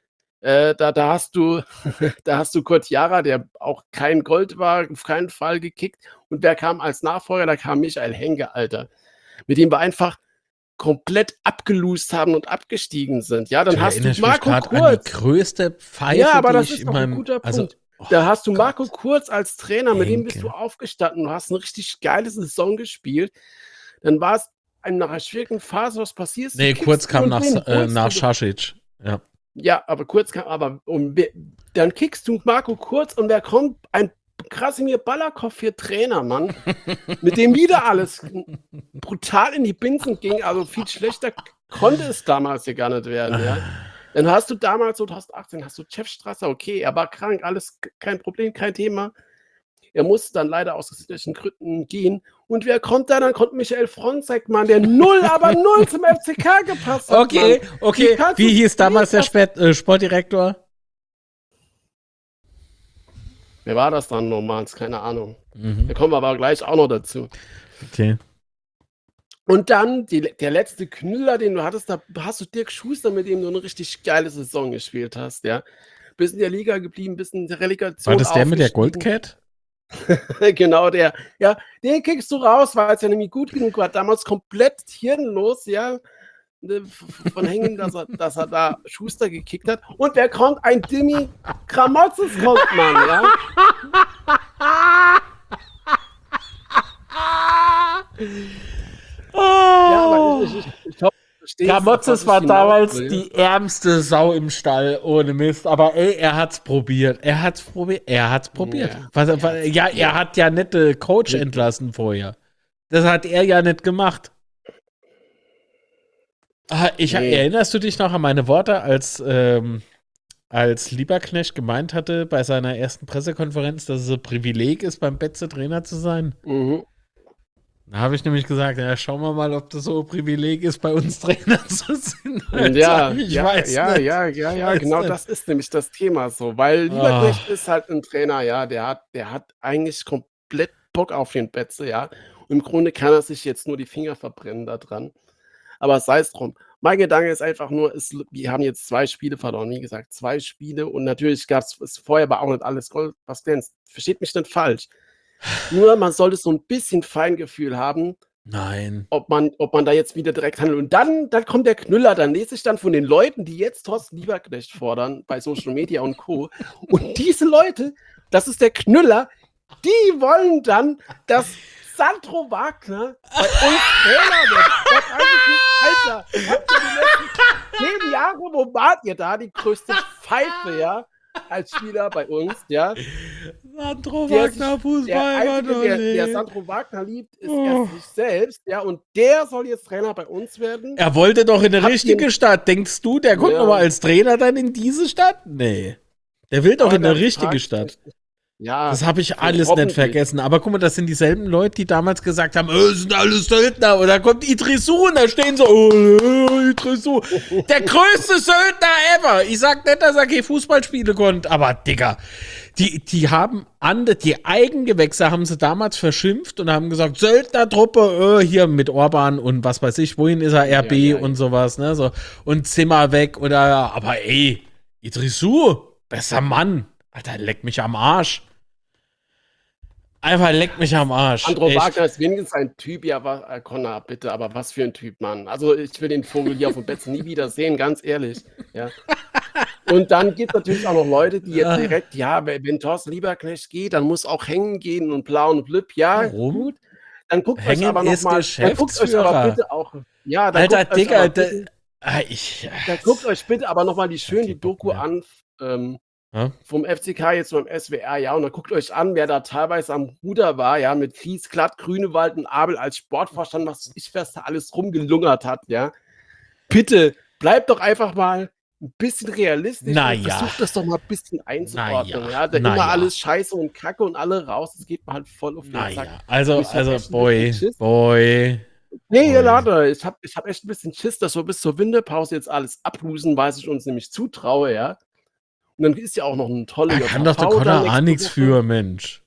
Äh, da da hast du da hast du Kurt Jara, der auch kein Gold war, auf keinen Fall gekickt. Und wer kam als Nachfolger? Da kam Michael Henke, Alter, mit dem wir einfach komplett abgelost haben und abgestiegen sind. Ja, dann Du hast du erinnerst mich Marco grad an die Kurz. größte Pfeife, Ja, aber die das ich ist in doch 'n meinem guter also, Punkt. oh Da hast du Gott. Marco Kurz als Trainer, mit dem bist du Henke. aufgestanden. Du hast 'ne richtig geile Saison gespielt. Dann war's ein nach 'ner schwierigen Phase, was passiert? Du Ne, kickst Kurz die kam und nach wen Sa äh, holst nach du? Šašić. Ja. Ja, aber Kurz kam aber um wer dann kickst du Marco Kurz und wer kommt? Ein Krasimir Balakow für Trainer, Mann, mit dem wieder alles brutal in die Binsen ging. Also, viel schlechter konnte es damals ja gar nicht werden, ja. Dann hast du damals, so zwanzig achtzehn, hast du Jeff Strasser, okay, er war krank, alles k kein Problem, kein Thema. Er musste dann leider aus gesundheitlichen Gründen gehen. Und wer kommt da? Dann kommt Michael Fronzek, Mann, der null, aber null zum F C K gepasst hat, Okay, Mann. Wie okay. kannst Wie du hieß damals der das- Spät äh, Sportdirektor? Wer war das dann nochmals? Keine Ahnung. Mhm. Da kommen wir aber gleich auch noch dazu. Okay. Und dann die, der letzte Knüller, den du hattest, da hast du Dirk Schuster, mit dem du eine richtig geile Saison gespielt hast, ja. Bist in der Liga geblieben, bist in der Relegation War das der mit der aufgestiegen. Goldcat? Genau, der. Ja, den kickst du raus, weil es ja nämlich gut genug war. Damals komplett hirnlos, ja. Ne, f- Von Hängen, dass er, dass er da Schuster gekickt hat. Und wer kommt? Ein Dimmi Kramotzes kommt, Mann, ja. Ja, aber ich, ich, ich, ich hoffe, du verstehst, auf was Gramotzes ich war hinaus damals will. die ärmste Sau im Stall, ohne Mist. Aber ey, er hat's probiert. Er hat's probiert. Er hat's probiert. Ja, Was, er was, hat's ja, probiert. er hat ja nicht den Coach Richtig. entlassen vorher. Das hat er ja nicht gemacht. Ah, Ich, Nee. Erinnerst du dich noch an meine Worte, als, ähm, als Lieberknecht gemeint hatte bei seiner ersten Pressekonferenz, dass es ein Privileg ist, beim Betze Trainer zu sein? Mhm. Da habe ich nämlich gesagt, ja, schauen wir mal, ob das so ein Privileg ist, bei uns Trainer zu sein. Und ja, ich ja, weiß ja, nicht. ja, ja, Ich ja, weiß genau nicht. das ist nämlich das Thema so, weil Lieberknecht Ah. ist halt ein Trainer, ja, der hat, der hat eigentlich komplett Bock auf den Betze, ja. Und im Grunde kann er sich jetzt nur die Finger verbrennen da dran. Aber sei es drum. Mein Gedanke ist einfach nur, es, wir haben jetzt zwei Spiele verloren, wie gesagt, zwei Spiele und natürlich gab es vorher war auch nicht alles Gold, was glänzt. Versteht mich nicht falsch. Nur man sollte so ein bisschen Feingefühl haben, Nein. ob man, ob man da jetzt wieder direkt handelt. Und dann, dann kommt der Knüller, dann lese ich dann von den Leuten, die jetzt Thorsten Lieberknecht fordern bei Social Media und Co. Und diese Leute, das ist der Knüller, die wollen dann, dass Sandro Wagner bei uns Trainer wird. Das weiß ich nicht, Alter. Habt ihr die letzten zehn Jahre, wo wart ihr da? Die größte Pfeife, ja, als Spieler bei uns, ja. Sandro Der, Wagner, sich, der Fußball, Einzige, der, der Sandro Wagner liebt, ist er sich selbst, ja, und der soll jetzt Trainer bei uns werden. Er wollte doch in eine Habt richtige ihr- Stadt. Denkst du, der kommt Ja. nochmal als Trainer dann in diese Stadt? Nee. Der will doch Aber in eine da richtige fragt Stadt. mich- Ja, Das habe ich so alles nicht hoffentlich. vergessen. Aber guck mal, das sind dieselben Leute, die damals gesagt haben, äh, sind alles Söldner. Und da kommt Idrissou und da stehen so, oh, äh, Idrissou. Der größte Söldner ever. Ich sag nicht, dass er kein Fußball spielen konnte, aber Digga, die, die haben andere, die Eigengewächse haben sie damals verschimpft und haben gesagt, Söldnertruppe, äh, hier mit Orban und was weiß ich, wohin ist er, R B Ja, ja, und sowas, ne, so. Und Zimmer weg oder, aber ey, Idrissou, besser Mann. Alter, leck mich am Arsch. Einfach leck mich am Arsch. Sandro Echt. Wagner ist wenigstens ein Typ, ja, wa- äh, Connor, bitte, aber was für ein Typ, Mann. Also ich will den Vogel hier auf dem Bett nie wieder sehen, ganz ehrlich. Ja. Und dann gibt es natürlich auch noch Leute, die jetzt direkt, ja, wenn wenn Thorsten Lieberknecht geht, dann muss auch hängen gehen und blau und blüpp. Ja, Warum? gut. Dann guckt Hängen euch aber noch ist mal, dann guckt euch aber Geschäftsführer. bitte auch, ja, dann Alter, guckt euch Digga, aber da, bitte, ah, ich. dann guckt euch bitte aber noch mal die schön keinen die Bock Doku mehr. an, ähm, Ja? vom F C K jetzt beim S W R, ja, und dann guckt euch an, wer da teilweise am Ruder war, ja, mit Kies, Glatt, Grünewald und Abel als Sportvorstand, was ich was da alles rumgelungert hat, ja. Bitte, bleibt doch einfach mal ein bisschen realistisch Na und ja. versucht das doch mal ein bisschen einzuordnen, Na ja. ja. Da Na immer ja. alles Scheiße und Kacke und alle raus, das geht mir halt voll auf den Sack. Naja, also, Ich hab also, echt ein boy, bisschen Schiss. boy. Nee, Boy. Leute, ich hab, ich hab echt ein bisschen Schiss, dass wir bis zur Winterpause jetzt alles ablosen, weil ich uns nämlich zutraue, ja. Und dann ist ja auch noch eine tolle Da kann doch der J H V dann Connor auch nächste nichts Woche. für, Mensch.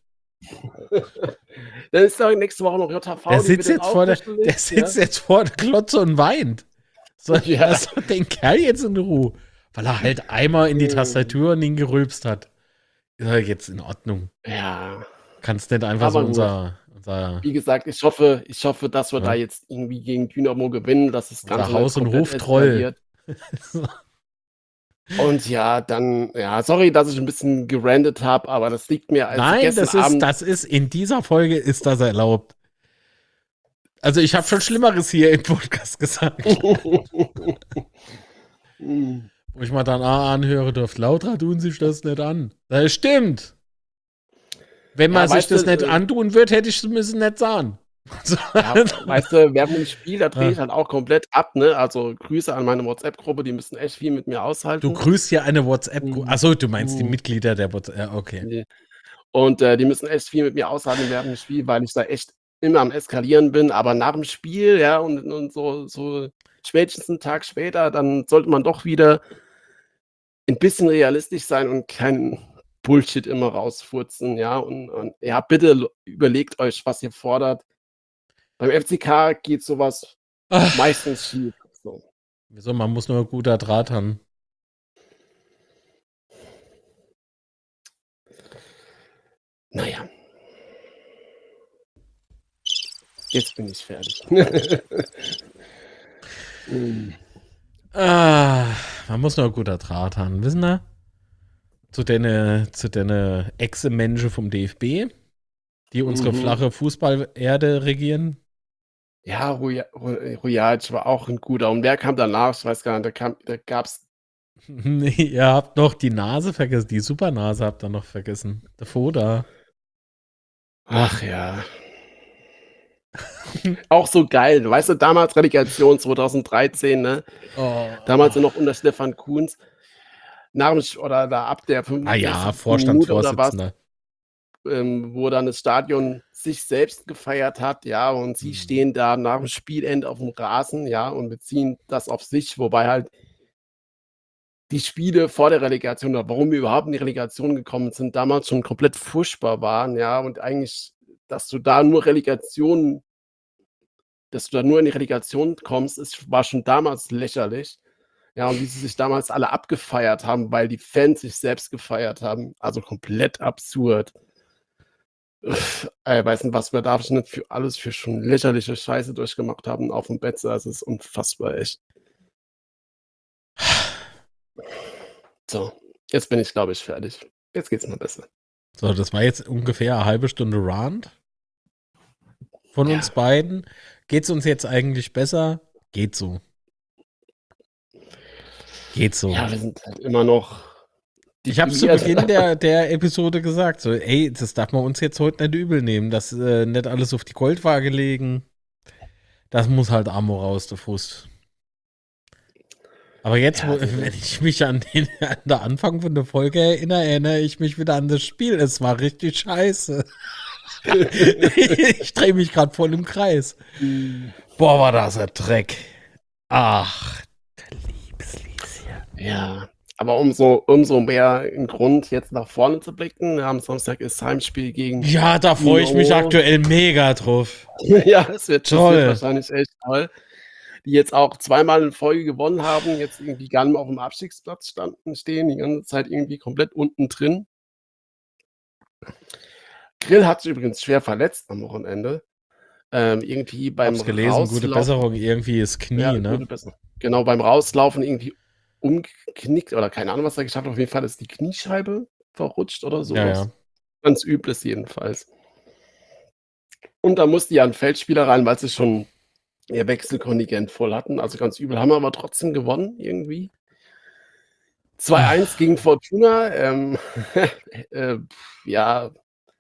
Dann ist da nächste Woche noch J H V. Der die sitzt, wird jetzt vor der, aufgestellt, der sitzt jetzt vor der Glotze und weint. So, Ja. lass doch den Kerl jetzt in Ruhe. Weil er halt einmal in die Mhm. Tastatur und ihn gerülpst hat. Ist halt jetzt in Ordnung. Ja. ja, Kannst nicht einfach Aber so nur. unser, unser, Wie gesagt, ich hoffe, ich hoffe, dass wir Ja. da jetzt irgendwie gegen Dynamo gewinnen, dass das Unser Ganze Haus- nicht und komplett Hoftroll. eskaliert. Und ja, dann, ja, sorry, dass ich ein bisschen gerandet habe, aber das liegt mir als Nein, gestern das ist, Abend. das ist, in dieser Folge ist das erlaubt. Also ich habe schon Schlimmeres hier im Podcast gesagt. Hm. Wo ich mal dann ah, anhöre dürfte, lauter tun sich das nicht an. Das stimmt. Wenn man Ja, sich weißt das du, nicht äh, antun wird, hätte ich es müssen nicht sagen. So. Ja, weißt du, während dem Spiel, da drehe Ja. ich halt auch komplett ab, ne? Also, Grüße an meine WhatsApp-Gruppe, die müssen echt viel mit mir Du aushalten. grüßt ja eine WhatsApp-Gru Mhm. Achso, du meinst die Mhm. Mitglieder der WhatsApp ja, okay. Ne. Und, äh, die müssen echt viel mit mir aushalten während dem Spiel, weil ich da echt immer am Eskalieren bin. Aber nach dem Spiel, ja, und und so so spätestens 'n Tag später, dann sollte man doch wieder 'n bisschen realistisch sein und keinen Bullshit immer rausfurzen, ja? Und und ja, bitte l überlegt euch, was ihr fordert. Beim F C K geht so was meistens schief, so. Wieso? Man muss nur guter Draht haben. Na ja. Jetzt bin ich fertig. Mhm. Ah, man muss nur 'n guter Draht haben, wissen ihr? Zu denne zu denne Echse-Mensche vom D F B, die unsere Mhm. flache Fußballerde regieren. Ja, Ruja Ru Rujaitsch war auch 'n guter. Und wer kam danach? Ich weiß gar nicht, da kam da gab's Ne, ihr habt noch die Nase vergessen, die Supernase habt ihr noch vergessen. Der Foda. Ach ja. Auch so geil, weißt du, damals Relegation zweitausenddreizehn, ne? Oh. Damals noch unter Stefan Kuhns. Nach dem Sch oder da ab der Ah ja, fünfundsechzigsten Minute oder was Vorstandsvorsitzender. ähm, wo dann das Stadion sich selbst gefeiert hat, ja, und sie Mhm. stehen da nach dem Spielende aufm Rasen, ja, und beziehen das auf sich, wobei halt die Spiele vor der Relegation oder warum wir überhaupt in die Relegation gekommen sind, damals schon komplett furchtbar waren, ja, und eigentlich, dass du da nur Relegation dass du da nur in die Relegation kommst, ist war schon damals lächerlich. Ja, und wie sie sich damals alle abgefeiert haben, weil die Fans sich selbst gefeiert haben, also komplett absurd. Ey, weiß nicht, was wir da schon für alles für schon lächerliche Scheiße durchgemacht haben aufm Betze, das ist unfassbar, echt. So, jetzt bin ich, glaube ich, fertig. Jetzt geht's mir besser. So, das war jetzt ungefähr 'ne halbe Stunde Rant von Ja. uns beiden. Geht's uns jetzt eigentlich besser? Geht so. Geht so. Ja, wir sind halt immer noch Ich habe es zu deprimiert. Beginn der der Episode gesagt, so: „Ey, das darf man uns jetzt heute nicht übel nehmen, das, äh, nicht alles auf die Goldwaage legen. Das muss halt auch mal raus, der Frust.“ Aber jetzt, Ja, wo also wenn ich mich an den an der Anfang von der Folge erinnere, erinnere ich mich wieder an das Spiel. Es war richtig scheiße. Ich drehe mich grad voll im Kreis. Mhm. Boah, war das 'n Dreck. Ach, du liebes Lieschen. Ja, aber umso umso mehr 'n Grund, jetzt nach vorne zu blicken. Am Samstag ist Heimspiel gegen Ja, da freue ich mich Dynamo. aktuell mega drauf. Ja, es wird das wird Toll. wahrscheinlich echt toll. Die jetzt auch zweimal in Folge gewonnen haben, jetzt irgendwie gar nicht mehr aufm Abstiegsplatz standen stehen, die ganze Zeit irgendwie komplett unten drin. Grill hat sich übrigens schwer verletzt am Wochenende. Ähm, irgendwie beim Hab's gelesen, gute Rauslaufen Besserung, irgendwie das Knie, ja, ne? gute Besserung. Genau, beim Rauslaufen irgendwie umgeknickt oder keine Ahnung, was er geschafft hat. Auf jeden Fall ist die Kniescheibe verrutscht oder so Ja, was. ja. Ganz Übles jedenfalls. Und da musste ja 'n Feldspieler rein, weil sie schon ihr Wechselkontingent voll hatten. Also, ganz übel, haben aber trotzdem gewonnen irgendwie. zwei eins gegen Fortuna, ähm, äh, ja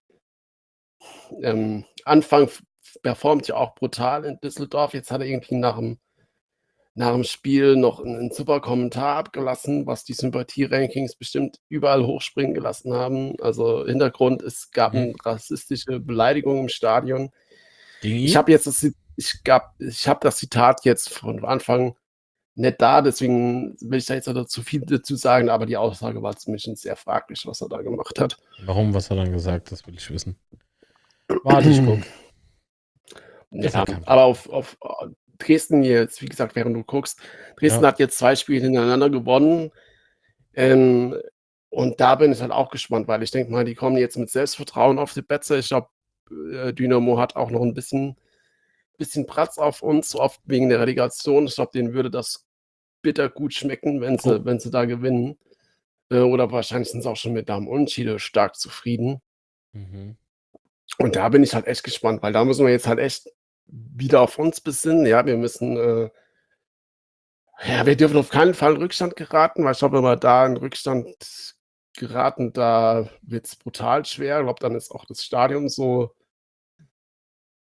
ähm, Anfang f performt ja auch brutal in Düsseldorf. Jetzt hat er irgendwie nach'm nach'm Spiel noch 'n 'n super Kommentar abgelassen, was die Sympathie-Rankings bestimmt überall hochspringen gelassen haben. Also, Hintergrund, es gab Mhm. 'n rassistische Beleidigung im Stadion. Gegen Ich ihn? habe jetzt das Zi ich gab ich habe das Zitat jetzt von Anfang nicht da, deswegen will ich da jetzt nicht zu viel dazu sagen, aber die Aussage war zumindest sehr fraglich, was er da gemacht hat. Warum? Was hat er dann gesagt? Das will ich wissen. Warte, ich gucke. Ist ja Ja, kein aber auf auf äh, Dresden jetzt, wie gesagt, während du guckst, Dresden Ja. hat jetzt zwei Spiele hintereinander gewonnen. Ähm, und da bin ich halt auch gespannt, weil ich denke mal, die kommen jetzt mit Selbstvertrauen auf die Betze. Ich glaube, äh, Dynamo hat auch noch 'n bisschen bisschen Pratz auf uns, so oft wegen der Relegation. Ich glaube, denen würde das bittergut schmecken, wenn Oh. sie wenn sie da gewinnen. Äh, oder wahrscheinlich sind sie auch schon mit einem Unentschieden stark zufrieden. Mhm. Und da bin ich halt echt gespannt, weil da müssen wir jetzt halt echt wieder auf uns besinnen. Ja, wir müssen, äh ja, wir dürfen auf keinen Fall in Rückstand geraten, weil ich glaube, wenn wir da in Rückstand geraten, da wird's brutal schwer. Ich glaube, dann ist auch das Stadion so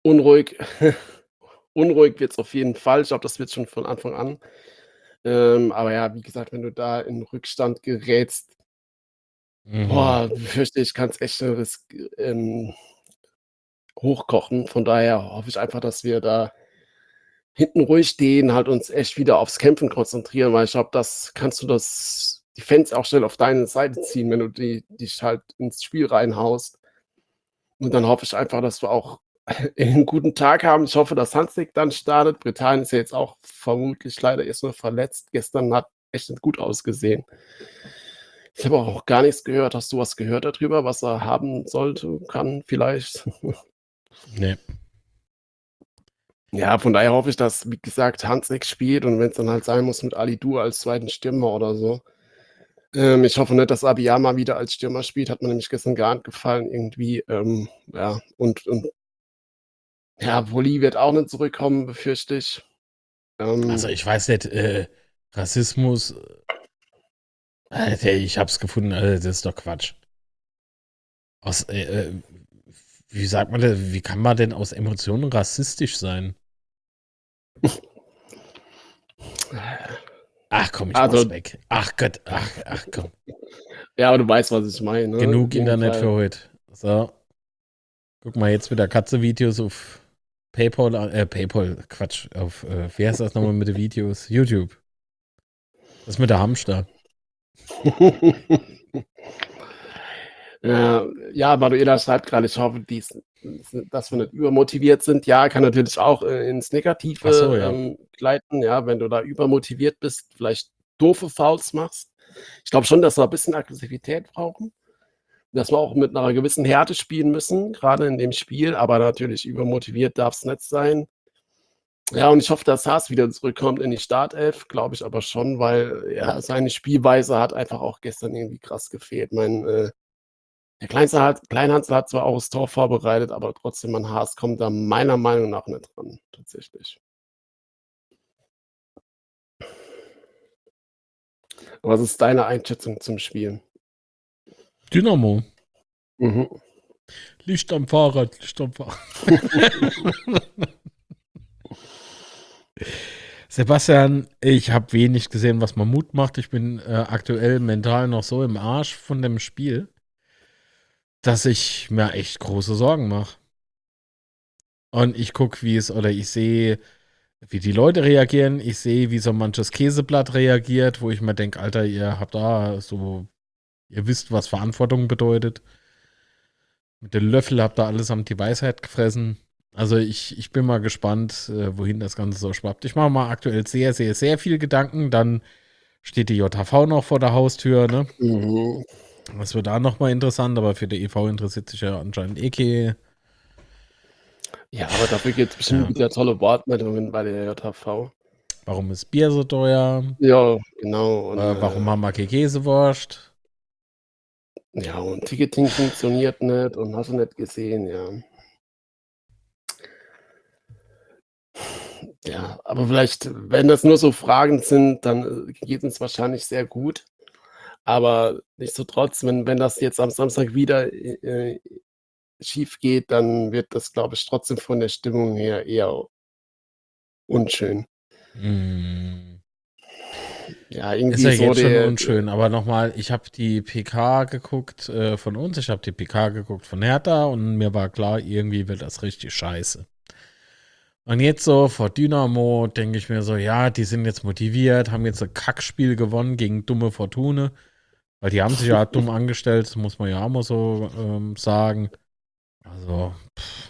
unruhig unruhig wird's auf jeden Fall. Ich glaube, das wird schon von Anfang an. Ähm, aber ja, wie gesagt, wenn du da in Rückstand gerätst, Mhm. boah, befürchte ich, kann's echt schnell risk ähm, hochkochen. Von daher hoffe ich einfach, dass wir da hinten ruhig stehen, halt uns echt wieder aufs Kämpfen konzentrieren, weil ich glaube, das kannst du das die Fans auch schnell auf deine Seite ziehen, wenn du die dich halt ins Spiel reinhaust. Und dann hoffe ich einfach, dass wir auch einen guten Tag haben. Ich hoffe, dass Handzlik dann startet. Britannien ist ja jetzt auch vermutlich leider erst nur verletzt. Gestern hat echt nicht gut ausgesehen. Ich habe auch gar nichts gehört. Hast du was gehört darüber, was er haben sollte, kann vielleicht? Ne. Ja, von daher hoffe ich, dass, wie gesagt, Handzlik spielt und wenn's dann halt sein muss mit Ali Dur als zweiten Stürmer oder so. Ähm, ich hoffe nicht, dass Abiyama wieder als Stürmer spielt, hat mir nämlich gestern gar nicht gefallen irgendwie, ähm, ja, und und ja, Boly wird auch nicht zurückkommen, befürchte ich. Also, Ähm, ich weiß nicht, äh, Rassismus Alter, ich habe es gefunden, Alter, das ist doch Quatsch. Aus, äh, äh, wie sagt man denn wie kann man denn aus Emotionen rassistisch sein? Ach komm, ich mach's also weg. Ach Gott, ach ach komm. ja, aber du weißt, was ich meine, ne? Auf Genug jeden Internet für Fall. heute. So. Guck mal jetzt wieder Katze-Videos auf PayPal, äh, PayPal, Quatsch, auf, äh, wie heißt das nochmal mit den Videos? YouTube. Das mit der Hamster. Ja, ja, Manuela schreibt gerade, ich hoffe, dies dass wir nicht übermotiviert sind. Ja, kann natürlich auch, äh, ins Ach so, Negative, ja. ähm, gleiten, ja, wenn du da übermotiviert bist, vielleicht doofe Fouls machst. Ich glaube schon, dass wir ein bisschen Aggressivität brauchen, dass wir auch mit 'ner gewissen Härte spielen müssen, grade in dem Spiel, aber natürlich übermotiviert darf's nicht sein. Ja, und ich hoffe, dass Haas wieder zurückkommt in die Startelf, glaube ich aber schon, weil, ja, seine Spielweise hat einfach auch gestern irgendwie krass gefehlt. Mein, äh der Kleinste hat Kleinhanzl hat zwar auch das Tor vorbereitet, aber trotzdem an Haas kommt da meiner Meinung nach nicht ran, tatsächlich. Was ist deine Einschätzung zum Spiel? Dynamo. Mhm. Licht am Fahrrad, Licht am Fahrrad. Sebastian, ich habe wenig gesehen, was mir Mut macht. Ich bin äh, aktuell mental noch so im Arsch von dem Spiel, dass ich mir echt große Sorgen mache. Und ich gucke, wie es, oder ich sehe, wie die Leute reagieren. Ich sehe, wie so manches Käseblatt reagiert, wo ich mir denke, Alter, ihr habt da so, ihr wisst, was Verantwortung bedeutet. Mit dem Löffel habt ihr allesamt die Weisheit gefressen. Also ich, ich bin mal gespannt, äh, wohin das Ganze so schwappt. Ich mache mal aktuell sehr, sehr, sehr viel Gedanken. Dann steht die J H V noch vor der Haustür, ne? Mhm. Das wird da nochmal interessant, aber für die E V interessiert sich ja anscheinend eh kein. Ja, aber dafür gibt's bestimmt Ja. wieder tolle Wortmeldungen bei der J H V. Warum ist Bier so teuer? Ja, genau und, Äh, warum äh haben wir keine Käsewurst? ja, und Ticketing funktioniert nicht und hast du nicht gesehen, ja. Ja, aber vielleicht, wenn das nur so Fragen sind, dann, äh, geht uns wahrscheinlich sehr gut. Aber nichtsdestotrotz, wenn wenn das jetzt am Samstag wieder, äh, schief geht, dann wird das, glaube ich, trotzdem von der Stimmung her eher unschön. Hm. Ja, Ist irgendwie ja so jetzt schon der unschön, aber nochmal, ich habe die P K geguckt äh, von uns, ich habe die P K geguckt von Hertha und mir war klar, irgendwie wird das richtig scheiße. Und jetzt so vor Dynamo denke ich mir so, ja, die sind jetzt motiviert, haben jetzt ein Kackspiel gewonnen gegen dumme Fortune, weil die haben sich ja dumm angestellt, das muss man ja auch mal so ähm, sagen. Also, pff.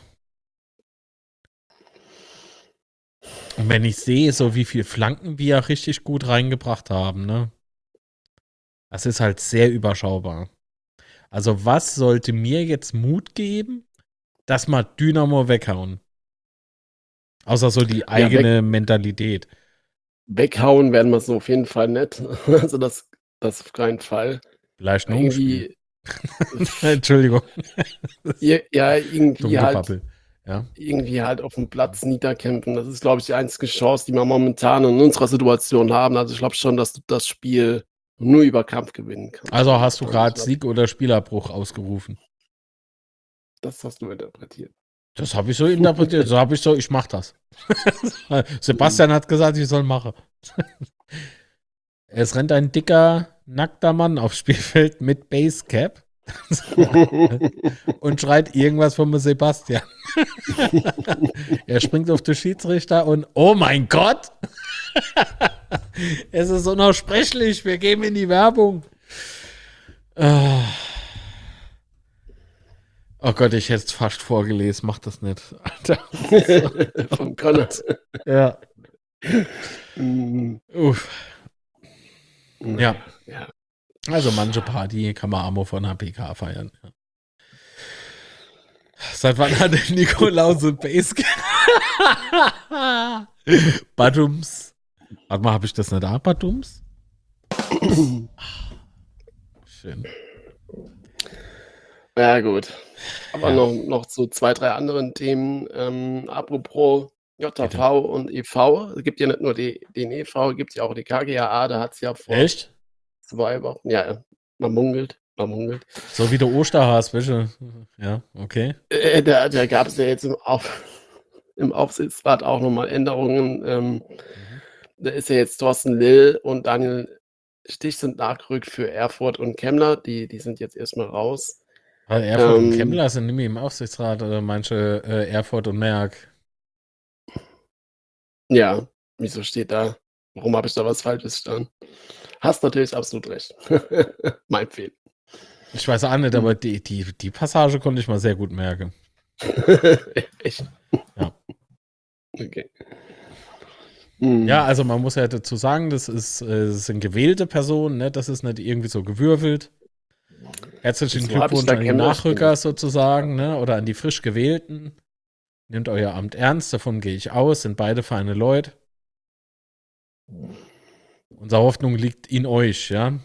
Und wenn ich sehe, so wie viel Flanken wir richtig gut reingebracht haben, ne? Das ist halt sehr überschaubar. Also, was sollte mir jetzt Mut geben, dass mal Dynamo weghauen? Außer so die ja, weg eigene Mentalität. weghauen werden wir's auf jeden Fall nicht. Also, das das auf keinen Fall. Vielleicht ein Umspiel. Irgendwie Entschuldigung. ja, ja, Dumm irgendwie halt Gebabbel. Ja. irgendwie halt aufm Platz niederkämpfen. Das ist, glaube ich, die einzige Chance, die wir momentan in unserer Situation haben. Also, ich glaube schon, dass du das Spiel nur über Kampf gewinnen kannst Also hast du momentan. Ich gerade glaube Sieg oder Spielabbruch ausgerufen? das hast du interpretiert. Das habe ich so interpretiert. So habe ich so, ich mach das. Sebastian hat gesagt, ich soll machen. Es rennt ein dicker, nackter Mann aufs Spielfeld mit Basecap und schreit irgendwas vom Sebastian. Er springt auf den Schiedsrichter und oh mein Gott! Es ist unaussprechlich, wir gehen in die Werbung. Ah. Oh Gott, ich hätte es fast vorgelesen, mach das nicht. Alter. Vom Connor. Ja. Mm, Uff. Ja. ja. Also manche Party kann man Amo von H P K feiern. Ja. Seit wann hat der Nikolaus ein Basecap? Badums. Warte mal, habe ich das nicht da? Badums? Schön. Ja, gut. Aber Ja. noch, noch zu zwei, drei anderen Themen. Ähm, apropos J V und E V. Es gibt ja nicht nur die, den E V, es gibt ja auch die K G A A. Da hat es ja vor Echt? zwei Wochen, ja, man munkelt, man munkelt. So wie der Osterhas, welche? Ja, okay. Äh, da da gab es ja jetzt im, Auf, im Aufsichtsrat auch nochmal Änderungen. Ähm, Mhm. Da ist ja jetzt Thorsten Lill und Daniel Stich sind nachgerückt für Erfurt und Kemmler. Die, die sind jetzt erstmal raus. Also Erfurt und Ähm, Kemmler sind nämlich im Aufsichtsrat oder manche äh, Erfurt und Merck. Ja, wieso steht da? Warum habe ich da was Falsches stehen? Hast natürlich absolut recht. Mein Fehler. Ich weiß auch nicht, Hm. aber die, die, die Passage konnte ich mal sehr gut merken. Echt? Ja. Okay. Hm. Ja, also man muss ja dazu sagen, das, ist, äh, das sind gewählte Personen, ne? Das ist nicht irgendwie so gewürfelt. Herzlichen Wieso hab ich Glückwunsch da an die Kemmler Nachrücker stehen? sozusagen, ne? Oder an die frisch gewählten. Nehmt euer Amt ernst, davon gehe ich aus, sind beide feine Leute. Unsere Hoffnung liegt in euch, ja.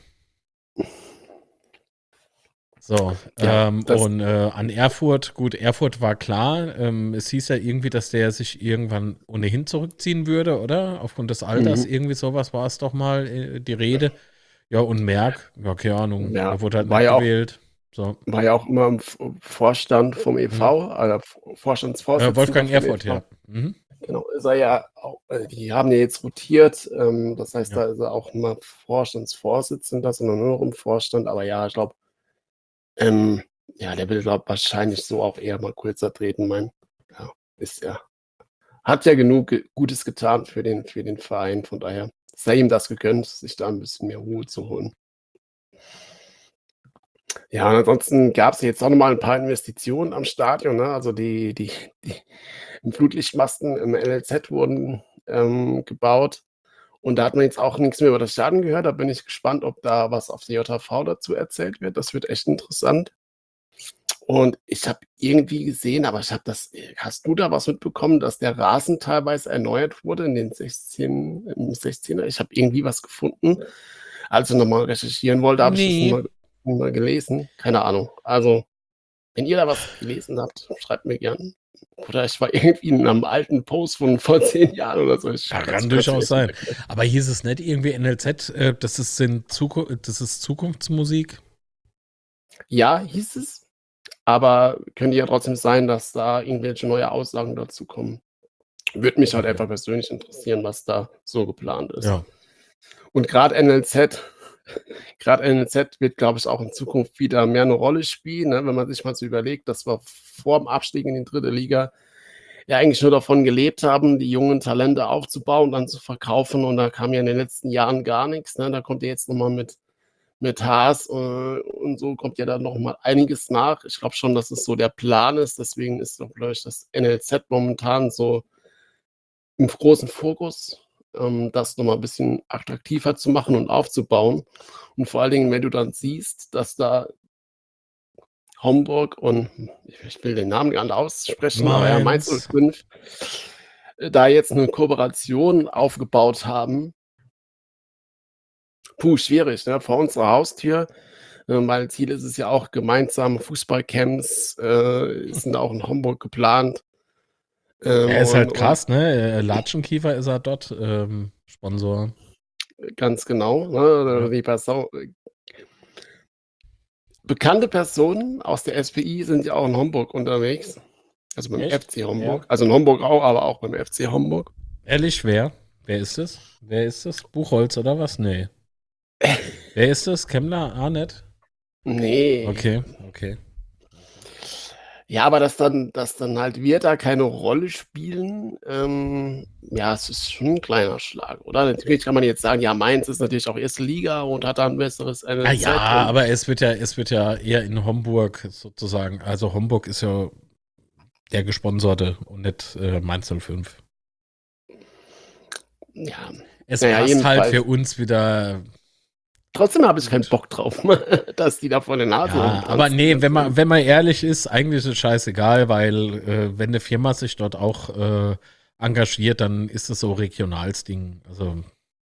So, Ja, ähm, das- und äh, an Erfurt, gut, Erfurt war klar. Ähm, es hieß ja irgendwie, dass der sich irgendwann ohnehin zurückziehen würde, oder? Aufgrund des Alters, Mhm. irgendwie sowas war es doch mal äh, die Rede. Ja, und Merck, ja, keine Ahnung, Ja, der wurde halt war nicht ja auch- gewählt. So. War ja auch immer im F- Vorstand vom E V, also Vorstandsvorsitzender. Äh, Wolfgang vom Erfurt, E V. ja. Mhm. Genau, ist er ja auch, äh, die haben ja jetzt rotiert, ähm, das heißt, Ja. da ist er auch immer Vorstandsvorsitzender, sondern nur noch im Vorstand, aber ja, ich glaube, ähm, ja, der will, glaube wahrscheinlich so auch eher mal kürzer treten, mein, ja, ist ja, hat ja genug ge Gutes getan für den, für den Verein, von daher sei ihm das gegönnt, sich da ein bisschen mehr Ruhe zu holen. Ja, und ansonsten gab es jetzt auch noch mal ein paar Investitionen am Stadion, ne? Also die die die Flutlichtmasten im L L Z wurden, ähm, gebaut und da hat man jetzt auch nichts mehr über das Stadion gehört. Da bin ich gespannt, ob da was auf der J V dazu erzählt wird. Das wird echt interessant. Und ich habe irgendwie gesehen, aber ich habe das äh, hast du da was mitbekommen, dass der Rasen teilweise erneuert wurde in den sechzehn im sechzehner? Ich habe irgendwie was gefunden, als ich noch mal recherchieren wollte, habe ich das Nee. mal mal gelesen. Keine Ahnung. Also, wenn ihr da was gelesen habt, schreibt mir gern. Oder ich war irgendwie in einem alten Post von vor zehn Jahren oder so. Ich Ja, kann's- kann kann's durchaus nicht sein. mehr- Aber hieß es nicht irgendwie N L Z, äh, das, ist in Zuku das ist Zukunftsmusik? Ja, hieß es. Aber könnte ja trotzdem sein, dass da irgendwelche neue Aussagen dazu kommen. Würde mich halt Okay. einfach persönlich interessieren, was da so geplant ist. Ja. Und gerade N L Z, gerade N L Z wird, glaube ich, auch in Zukunft wieder mehr eine Rolle spielen, ne? Wenn man sich mal so überlegt, dass wir vor dem Abstieg in die dritte Liga ja eigentlich nur davon gelebt haben, die jungen Talente aufzubauen und dann zu verkaufen. Und da kam ja in den letzten Jahren gar nichts. Ne? Da kommt ja jetzt nochmal mit, mit Haas äh, und so kommt ja dann nochmal einiges nach. Ich glaube schon, dass es so der Plan ist. Deswegen ist, glaube ich, das N L Z momentan so im großen Fokus, ähm, das nochmal ein bisschen attraktiver zu machen und aufzubauen. Und vor allen Dingen, wenn du dann siehst, dass da Homburg und ich will den Namen gar nicht aussprechen, aber ja, Mainz Mainz. null fünf äh, da jetzt eine Kooperation aufgebaut haben. Puh, schwierig, ne? Vor unserer Haustür, äh, weil Ziel ist es ja auch, gemeinsame Fußballcamps äh, sind auch in Homburg geplant. Ähm, Er ist und, halt krass, ne? Äh, Latschenkiefer ist er dort ähm, Sponsor. Und ganz genau, ne? Ja. Die Person, bekannte Personen aus der S P I sind ja auch in Homburg unterwegs. Also beim Echt? F C Homburg. Ja. Also in Homburg auch, aber auch beim F C Homburg. Ehrlich, wer? Wer ist es? Wer ist es? Buchholz oder was? Nee. Wer ist es? Kemmler? Ah, nicht? Nee. Okay, okay. Ja, aber dass dann, dass dann halt wir da keine Rolle spielen, ähm, ja, es ist schon ein kleiner Schlag, oder? Natürlich kann man jetzt sagen, ja, Mainz ist natürlich auch erste Liga und hat da ein besseres N L Z. Ah, ja, aber es wird ja, es wird ja eher in Homburg sozusagen. Also Homburg ist ja der Gesponserte und nicht äh, Mainz null fünf. Ja. Es naja, passt jedenfalls. halt für uns wieder. Trotzdem habe ich keinen Bock drauf, dass die da vor der Nase Ja, rumtanzen. aber nee, wenn man, wenn man ehrlich ist, eigentlich ist es scheißegal, weil äh, wenn eine Firma sich dort auch äh, engagiert, dann ist es so Regionalsding. Also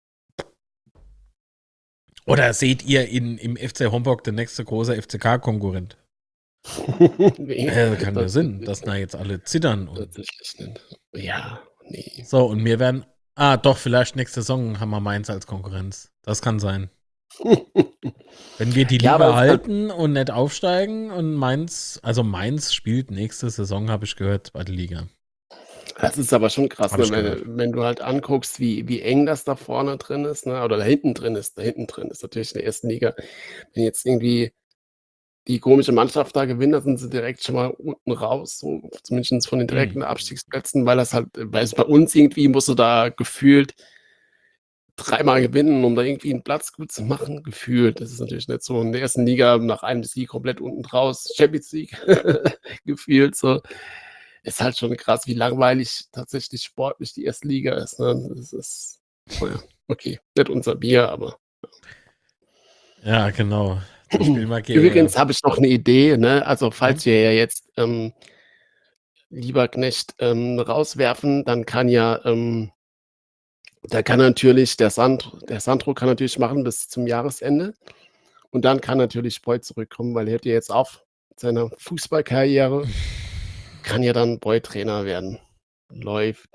oder seht ihr in, im F C Homburg der nächste große F C K-Konkurrent? Nee, äh, kann ja das- Sinn, dass da jetzt alle zittern. Und Tatsächlich nicht. Ja, nee. so, und wir werden, ah, doch, vielleicht nächste Saison haben wir Mainz als Konkurrenz. Das kann sein. Wenn wir die Ja, Liga aber es halten und nicht aufsteigen und Mainz, also Mainz spielt nächste Saison, habe ich gehört, zweite Liga. Das ist aber schon krass, Hab ne, ich gehört. wenn, wenn du halt anguckst, wie, wie eng das da vorne drin ist, ne, oder da hinten drin ist. Da hinten drin ist natürlich in der ersten Liga. Wenn jetzt irgendwie die komische Mannschaft da gewinnt, dann sind sie direkt schon mal unten raus, so, zumindest von den direkten Mhm. Abstiegsplätzen, weil das halt, weil es bei uns irgendwie musst du da gefühlt dreimal gewinnen, um da irgendwie einen Platz gut zu machen, gefühlt. Das ist natürlich nicht so in der ersten Liga nach einem Sieg komplett unten raus, Champions League gefühlt so. Ist halt schon krass, wie langweilig tatsächlich sportlich die erste Liga ist. Ne? Das ist, naja, okay, nicht unser Bier, aber. Ja, genau. Das Spiel mag jeder. Übrigens habe ich noch eine Idee, ne? Also falls wir ja jetzt ähm, Lieberknecht ähm, rauswerfen, dann kann ja, ähm, da kann natürlich der Sandro, der Sandro kann natürlich machen bis zum Jahresende. Und dann kann natürlich Boy zurückkommen, weil er hört ja jetzt auf mit seiner Fußballkarriere. Kann ja dann Boy-Trainer werden. Läuft.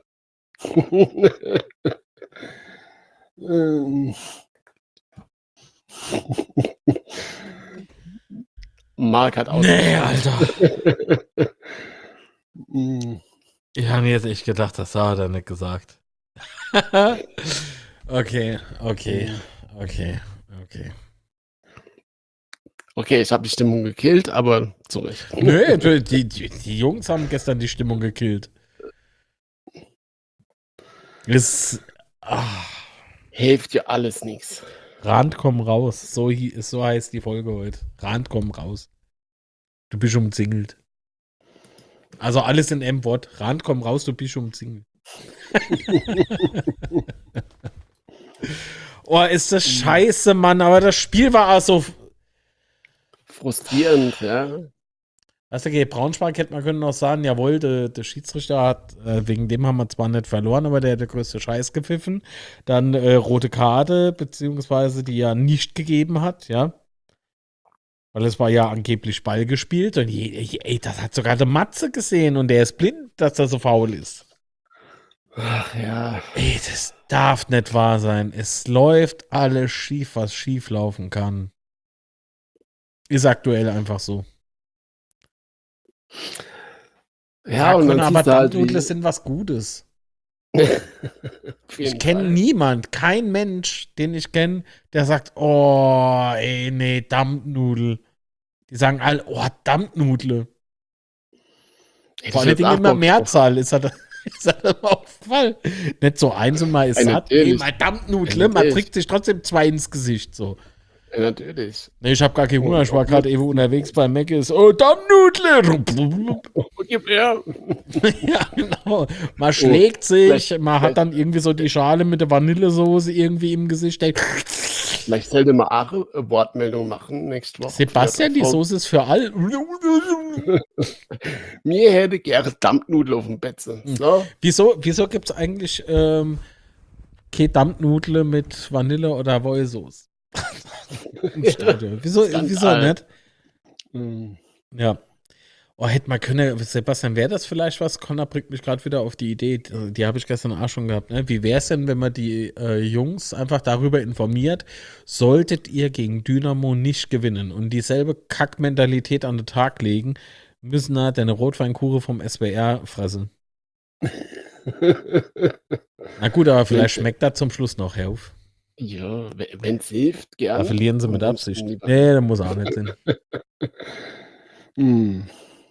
Ähm. Marc hat aus. Nee, Alter. Mm. Ich habe mir jetzt echt gedacht, das hat er nicht gesagt. okay, okay, okay, okay. Okay, ich habe die Stimmung gekillt, aber zu Recht. Nö, die, die, die Jungs haben gestern die Stimmung gekillt. Ist. Ah, Hilft dir alles nichts. Rand komm raus. So, hi- so heißt die Folge heute. Rand komm raus. Du bist umzingelt. Also alles in einem Wort. Rand komm raus, du bist umzingelt. Oh, ist das scheiße, Mann. Aber das Spiel war auch so. Frustrierend, ja. Weißt du, gegen Braunschweig hätte man können noch sagen, jawohl, der, der Schiedsrichter hat, äh, wegen dem haben wir zwar nicht verloren, aber der hat der größte Scheiß gepfiffen. Dann äh, rote Karte, beziehungsweise die ja nicht gegeben hat, ja. Weil es war ja angeblich Ball gespielt und je, je, ey, das hat sogar der Matze gesehen und der ist blind, dass er so faul ist. Ach ja. Ey, das darf nicht wahr sein. Es läuft alles schief, was schief laufen kann. Ist aktuell einfach so. Ja, und dann aber siehst du halt, Dampfnudel wie, sind was Gutes. auf jeden Ich kenne Fall. niemand, kein Mensch, den ich kenne, der sagt, oh, ey, nee, Dampfnudel. Die sagen alle, oh, Dampfnudel. Hätte Vor ich allen jetzt Dingen auch immer Bock Mehrzahl, ist das, ist das immer Auffall. Nicht so eins und mal ist Ja, satt. Nee, natürlich. mal Dampfnudel, Ja, man natürlich. trägt sich trotzdem zwei ins Gesicht, so. drauf. Ja, natürlich. Nee, ich hab gar keinen Oh, Hunger, ich war oh, gerade eben unterwegs bei Mc's. Oh, Dampfnudel! Oh, gib her. Ja, genau. Man schlägt sich, vielleicht- man hat vielleicht- dann irgendwie so die Schale mit der Vanillesoße irgendwie im Gesicht. Ey. Vielleicht sollte man auch eine Wortmeldung machen nächste Woche. Sebastian, die Frau- Soße ist für all. Mir hätte gerne Dampfnudel auf dem Bett. So. Wieso, wieso gibt es eigentlich ähm, keine Dampfnudel mit Vanille oder Wollsoße? Im Stadion. Wieso, Skandal. wieso nicht? Mm. Ja. Oh, hätte man können, Sebastian, wäre das vielleicht was? Connor bringt mich gerade wieder auf die Idee, die, die habe ich gestern auch schon gehabt. Ne? Wie wäre es denn, wenn man die äh, Jungs einfach darüber informiert, solltet ihr gegen Dynamo nicht gewinnen und dieselbe Kackmentalität an den Tag legen, müssen da deine Rotweinkure vom S W R fressen. Na gut, aber vielleicht schmeckt das zum Schluss noch, Herr Hof. Ja, wenn es hilft, gerne. Da verlieren sie mit Absicht. Nee, das muss auch nicht sein. hm.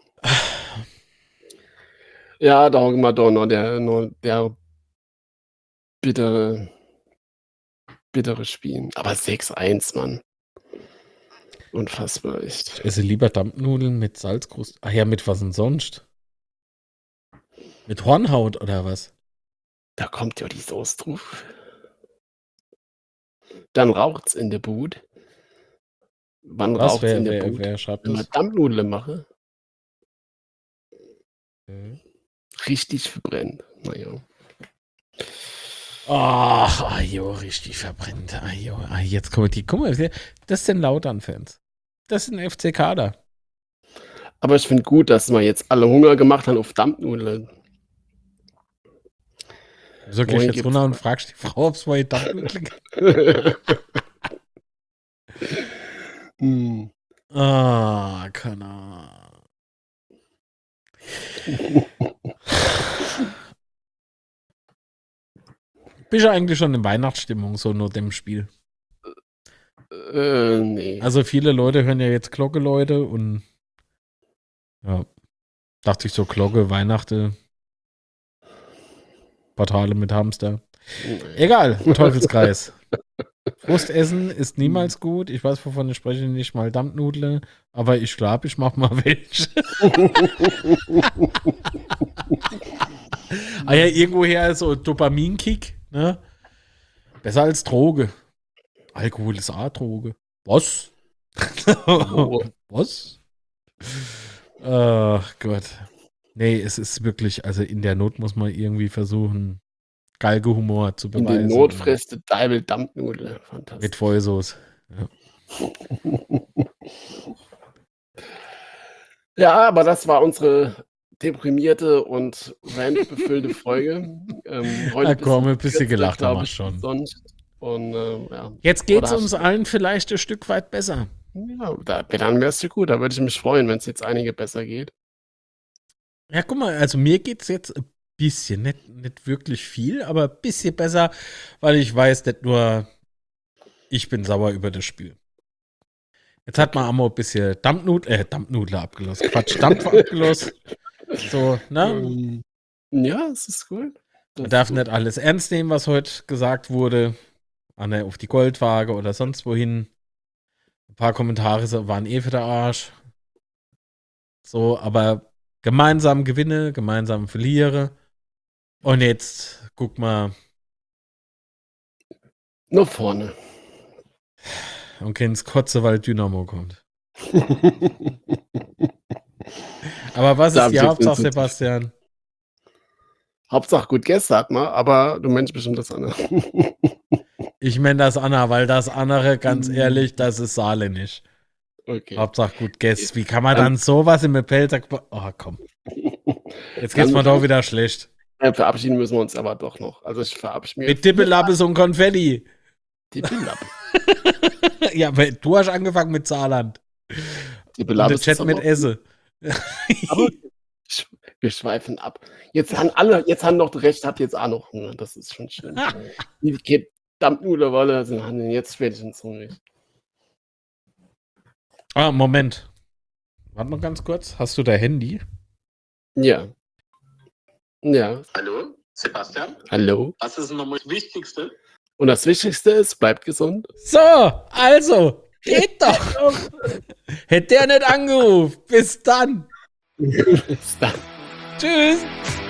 Ja, da haben wir doch noch der, noch der bittere, bittere Spiel. Aber sechs eins, Mann. Unfassbar, echt. Ich esse lieber Dampfnudeln mit Salzkruste. Ach ja, mit was denn sonst? Mit Hornhaut oder was? Da kommt ja die Sauce drauf. Dann raucht's in der Bude. Wann Was? raucht's Wer, in der wer, Bude? wer schreibt Wenn man das? Dampfnudeln mache, Okay. richtig verbrennt. Naja. Ach, ah, jo, richtig verbrennt. Ah, jo, ah, jetzt kommen die. Guck mal, das sind Lautern-Fans. Das sind F C Kader. Aber ich finde gut, dass wir jetzt alle Hunger gemacht haben auf Dampfnudeln. Wieso gehst du jetzt runter und fragst die Frau, ob es mal Dampfnudeln gibt? hm. Ah, keine Ahnung. Bist du eigentlich schon in Weihnachtsstimmung, so nur dem Spiel? Äh, nee. Also viele Leute hören ja jetzt Glocke, Leute, und ja, dachte ich so, Glocke, Weihnachten, Portale mit Hamster. Nee. Egal, Teufelskreis. Frustessen ist niemals gut. Ich weiß, wovon ich spreche, nicht mal Dampfnudeln, aber ich glaube, ich mache mal welche. Ah ja, irgendwoher so Dopaminkick, ne? Besser als Droge. Alkohol ist auch Droge. Was? Oh. Was? Ach Gott. Nee, es ist wirklich, also in der Not muss man irgendwie versuchen, Galgenhumor zu In beweisen. der Not frisst der Deibel Dampfnudeln. Fantastisch. Mit Vollsoße. Ja. Ja, aber das war unsere deprimierte und randbefüllte Folge. Ähm, heute Ja, komm, ein bisschen bisschen gelacht kürzer, haben glaub wir ich, schon. Sonst. Und, ähm, ja. Jetzt geht es Oder uns hast- allen vielleicht ein Stück weit besser. Ja, da, dann wärst du gut. Da würde ich mich freuen, wenn es jetzt einige besser geht. Ja, guck mal, also mir geht es jetzt ein bisschen, nicht, nicht wirklich viel, aber ein bisschen besser, weil ich weiß, nicht nur ich bin sauer über das Spiel. Jetzt hat man einmal ein bisschen Dampfnudel, äh, Dampfnudler abgelost. Quatsch, Dampfer abgelost. So, ne? Ähm, ja, es ist gut. Das Man darf ist gut. nicht alles ernst nehmen, was heute gesagt wurde. An der, auf die Goldwaage oder sonst wohin. Ein paar Kommentare so, waren eh für der Arsch. So, aber gemeinsam gewinne, gemeinsam verliere. Und jetzt guck mal, Nur vorne. und kennst Kotze, weil Dynamo kommt. Aber was Da ist hab die ich jetzt Hauptsache, nicht so- Sebastian? Hauptsache gut Gäste hat man, aber du meinst bestimmt das andere. Ich meine das Anna, weil das andere, ganz Mm. ehrlich, das ist saarländisch. Okay. Hauptsache gut Guess. Wie kann man Dann- dann sowas im Appelltag... Oh, komm. Jetzt geht's Dann- mir doch wieder schlecht. Ja, verabschieden müssen wir uns aber doch noch. Also ich verabschiede mich. Mit Dippelappes und Konfetti. Die Belappe. Ja, aber du hast angefangen mit Saarland. Die Und Belappe der Chat mit Esse. Aber sch- wir schweifen ab. Jetzt haben alle, jetzt haben noch recht, habt jetzt auch noch Hunger. Das ist schon schön. Die geht Dampfnudelwolle, sind haben den jetzt spätestens hungrig. Ah, Moment. Warte mal ganz kurz. Hast du dein Handy? Ja. Ja. Hallo, Sebastian? Hallo. Was ist nochmal das Wichtigste? Und das Wichtigste ist, bleibt gesund. So, also, geht doch. Hätte der nicht angerufen. Bis dann. Bis dann. Tschüss.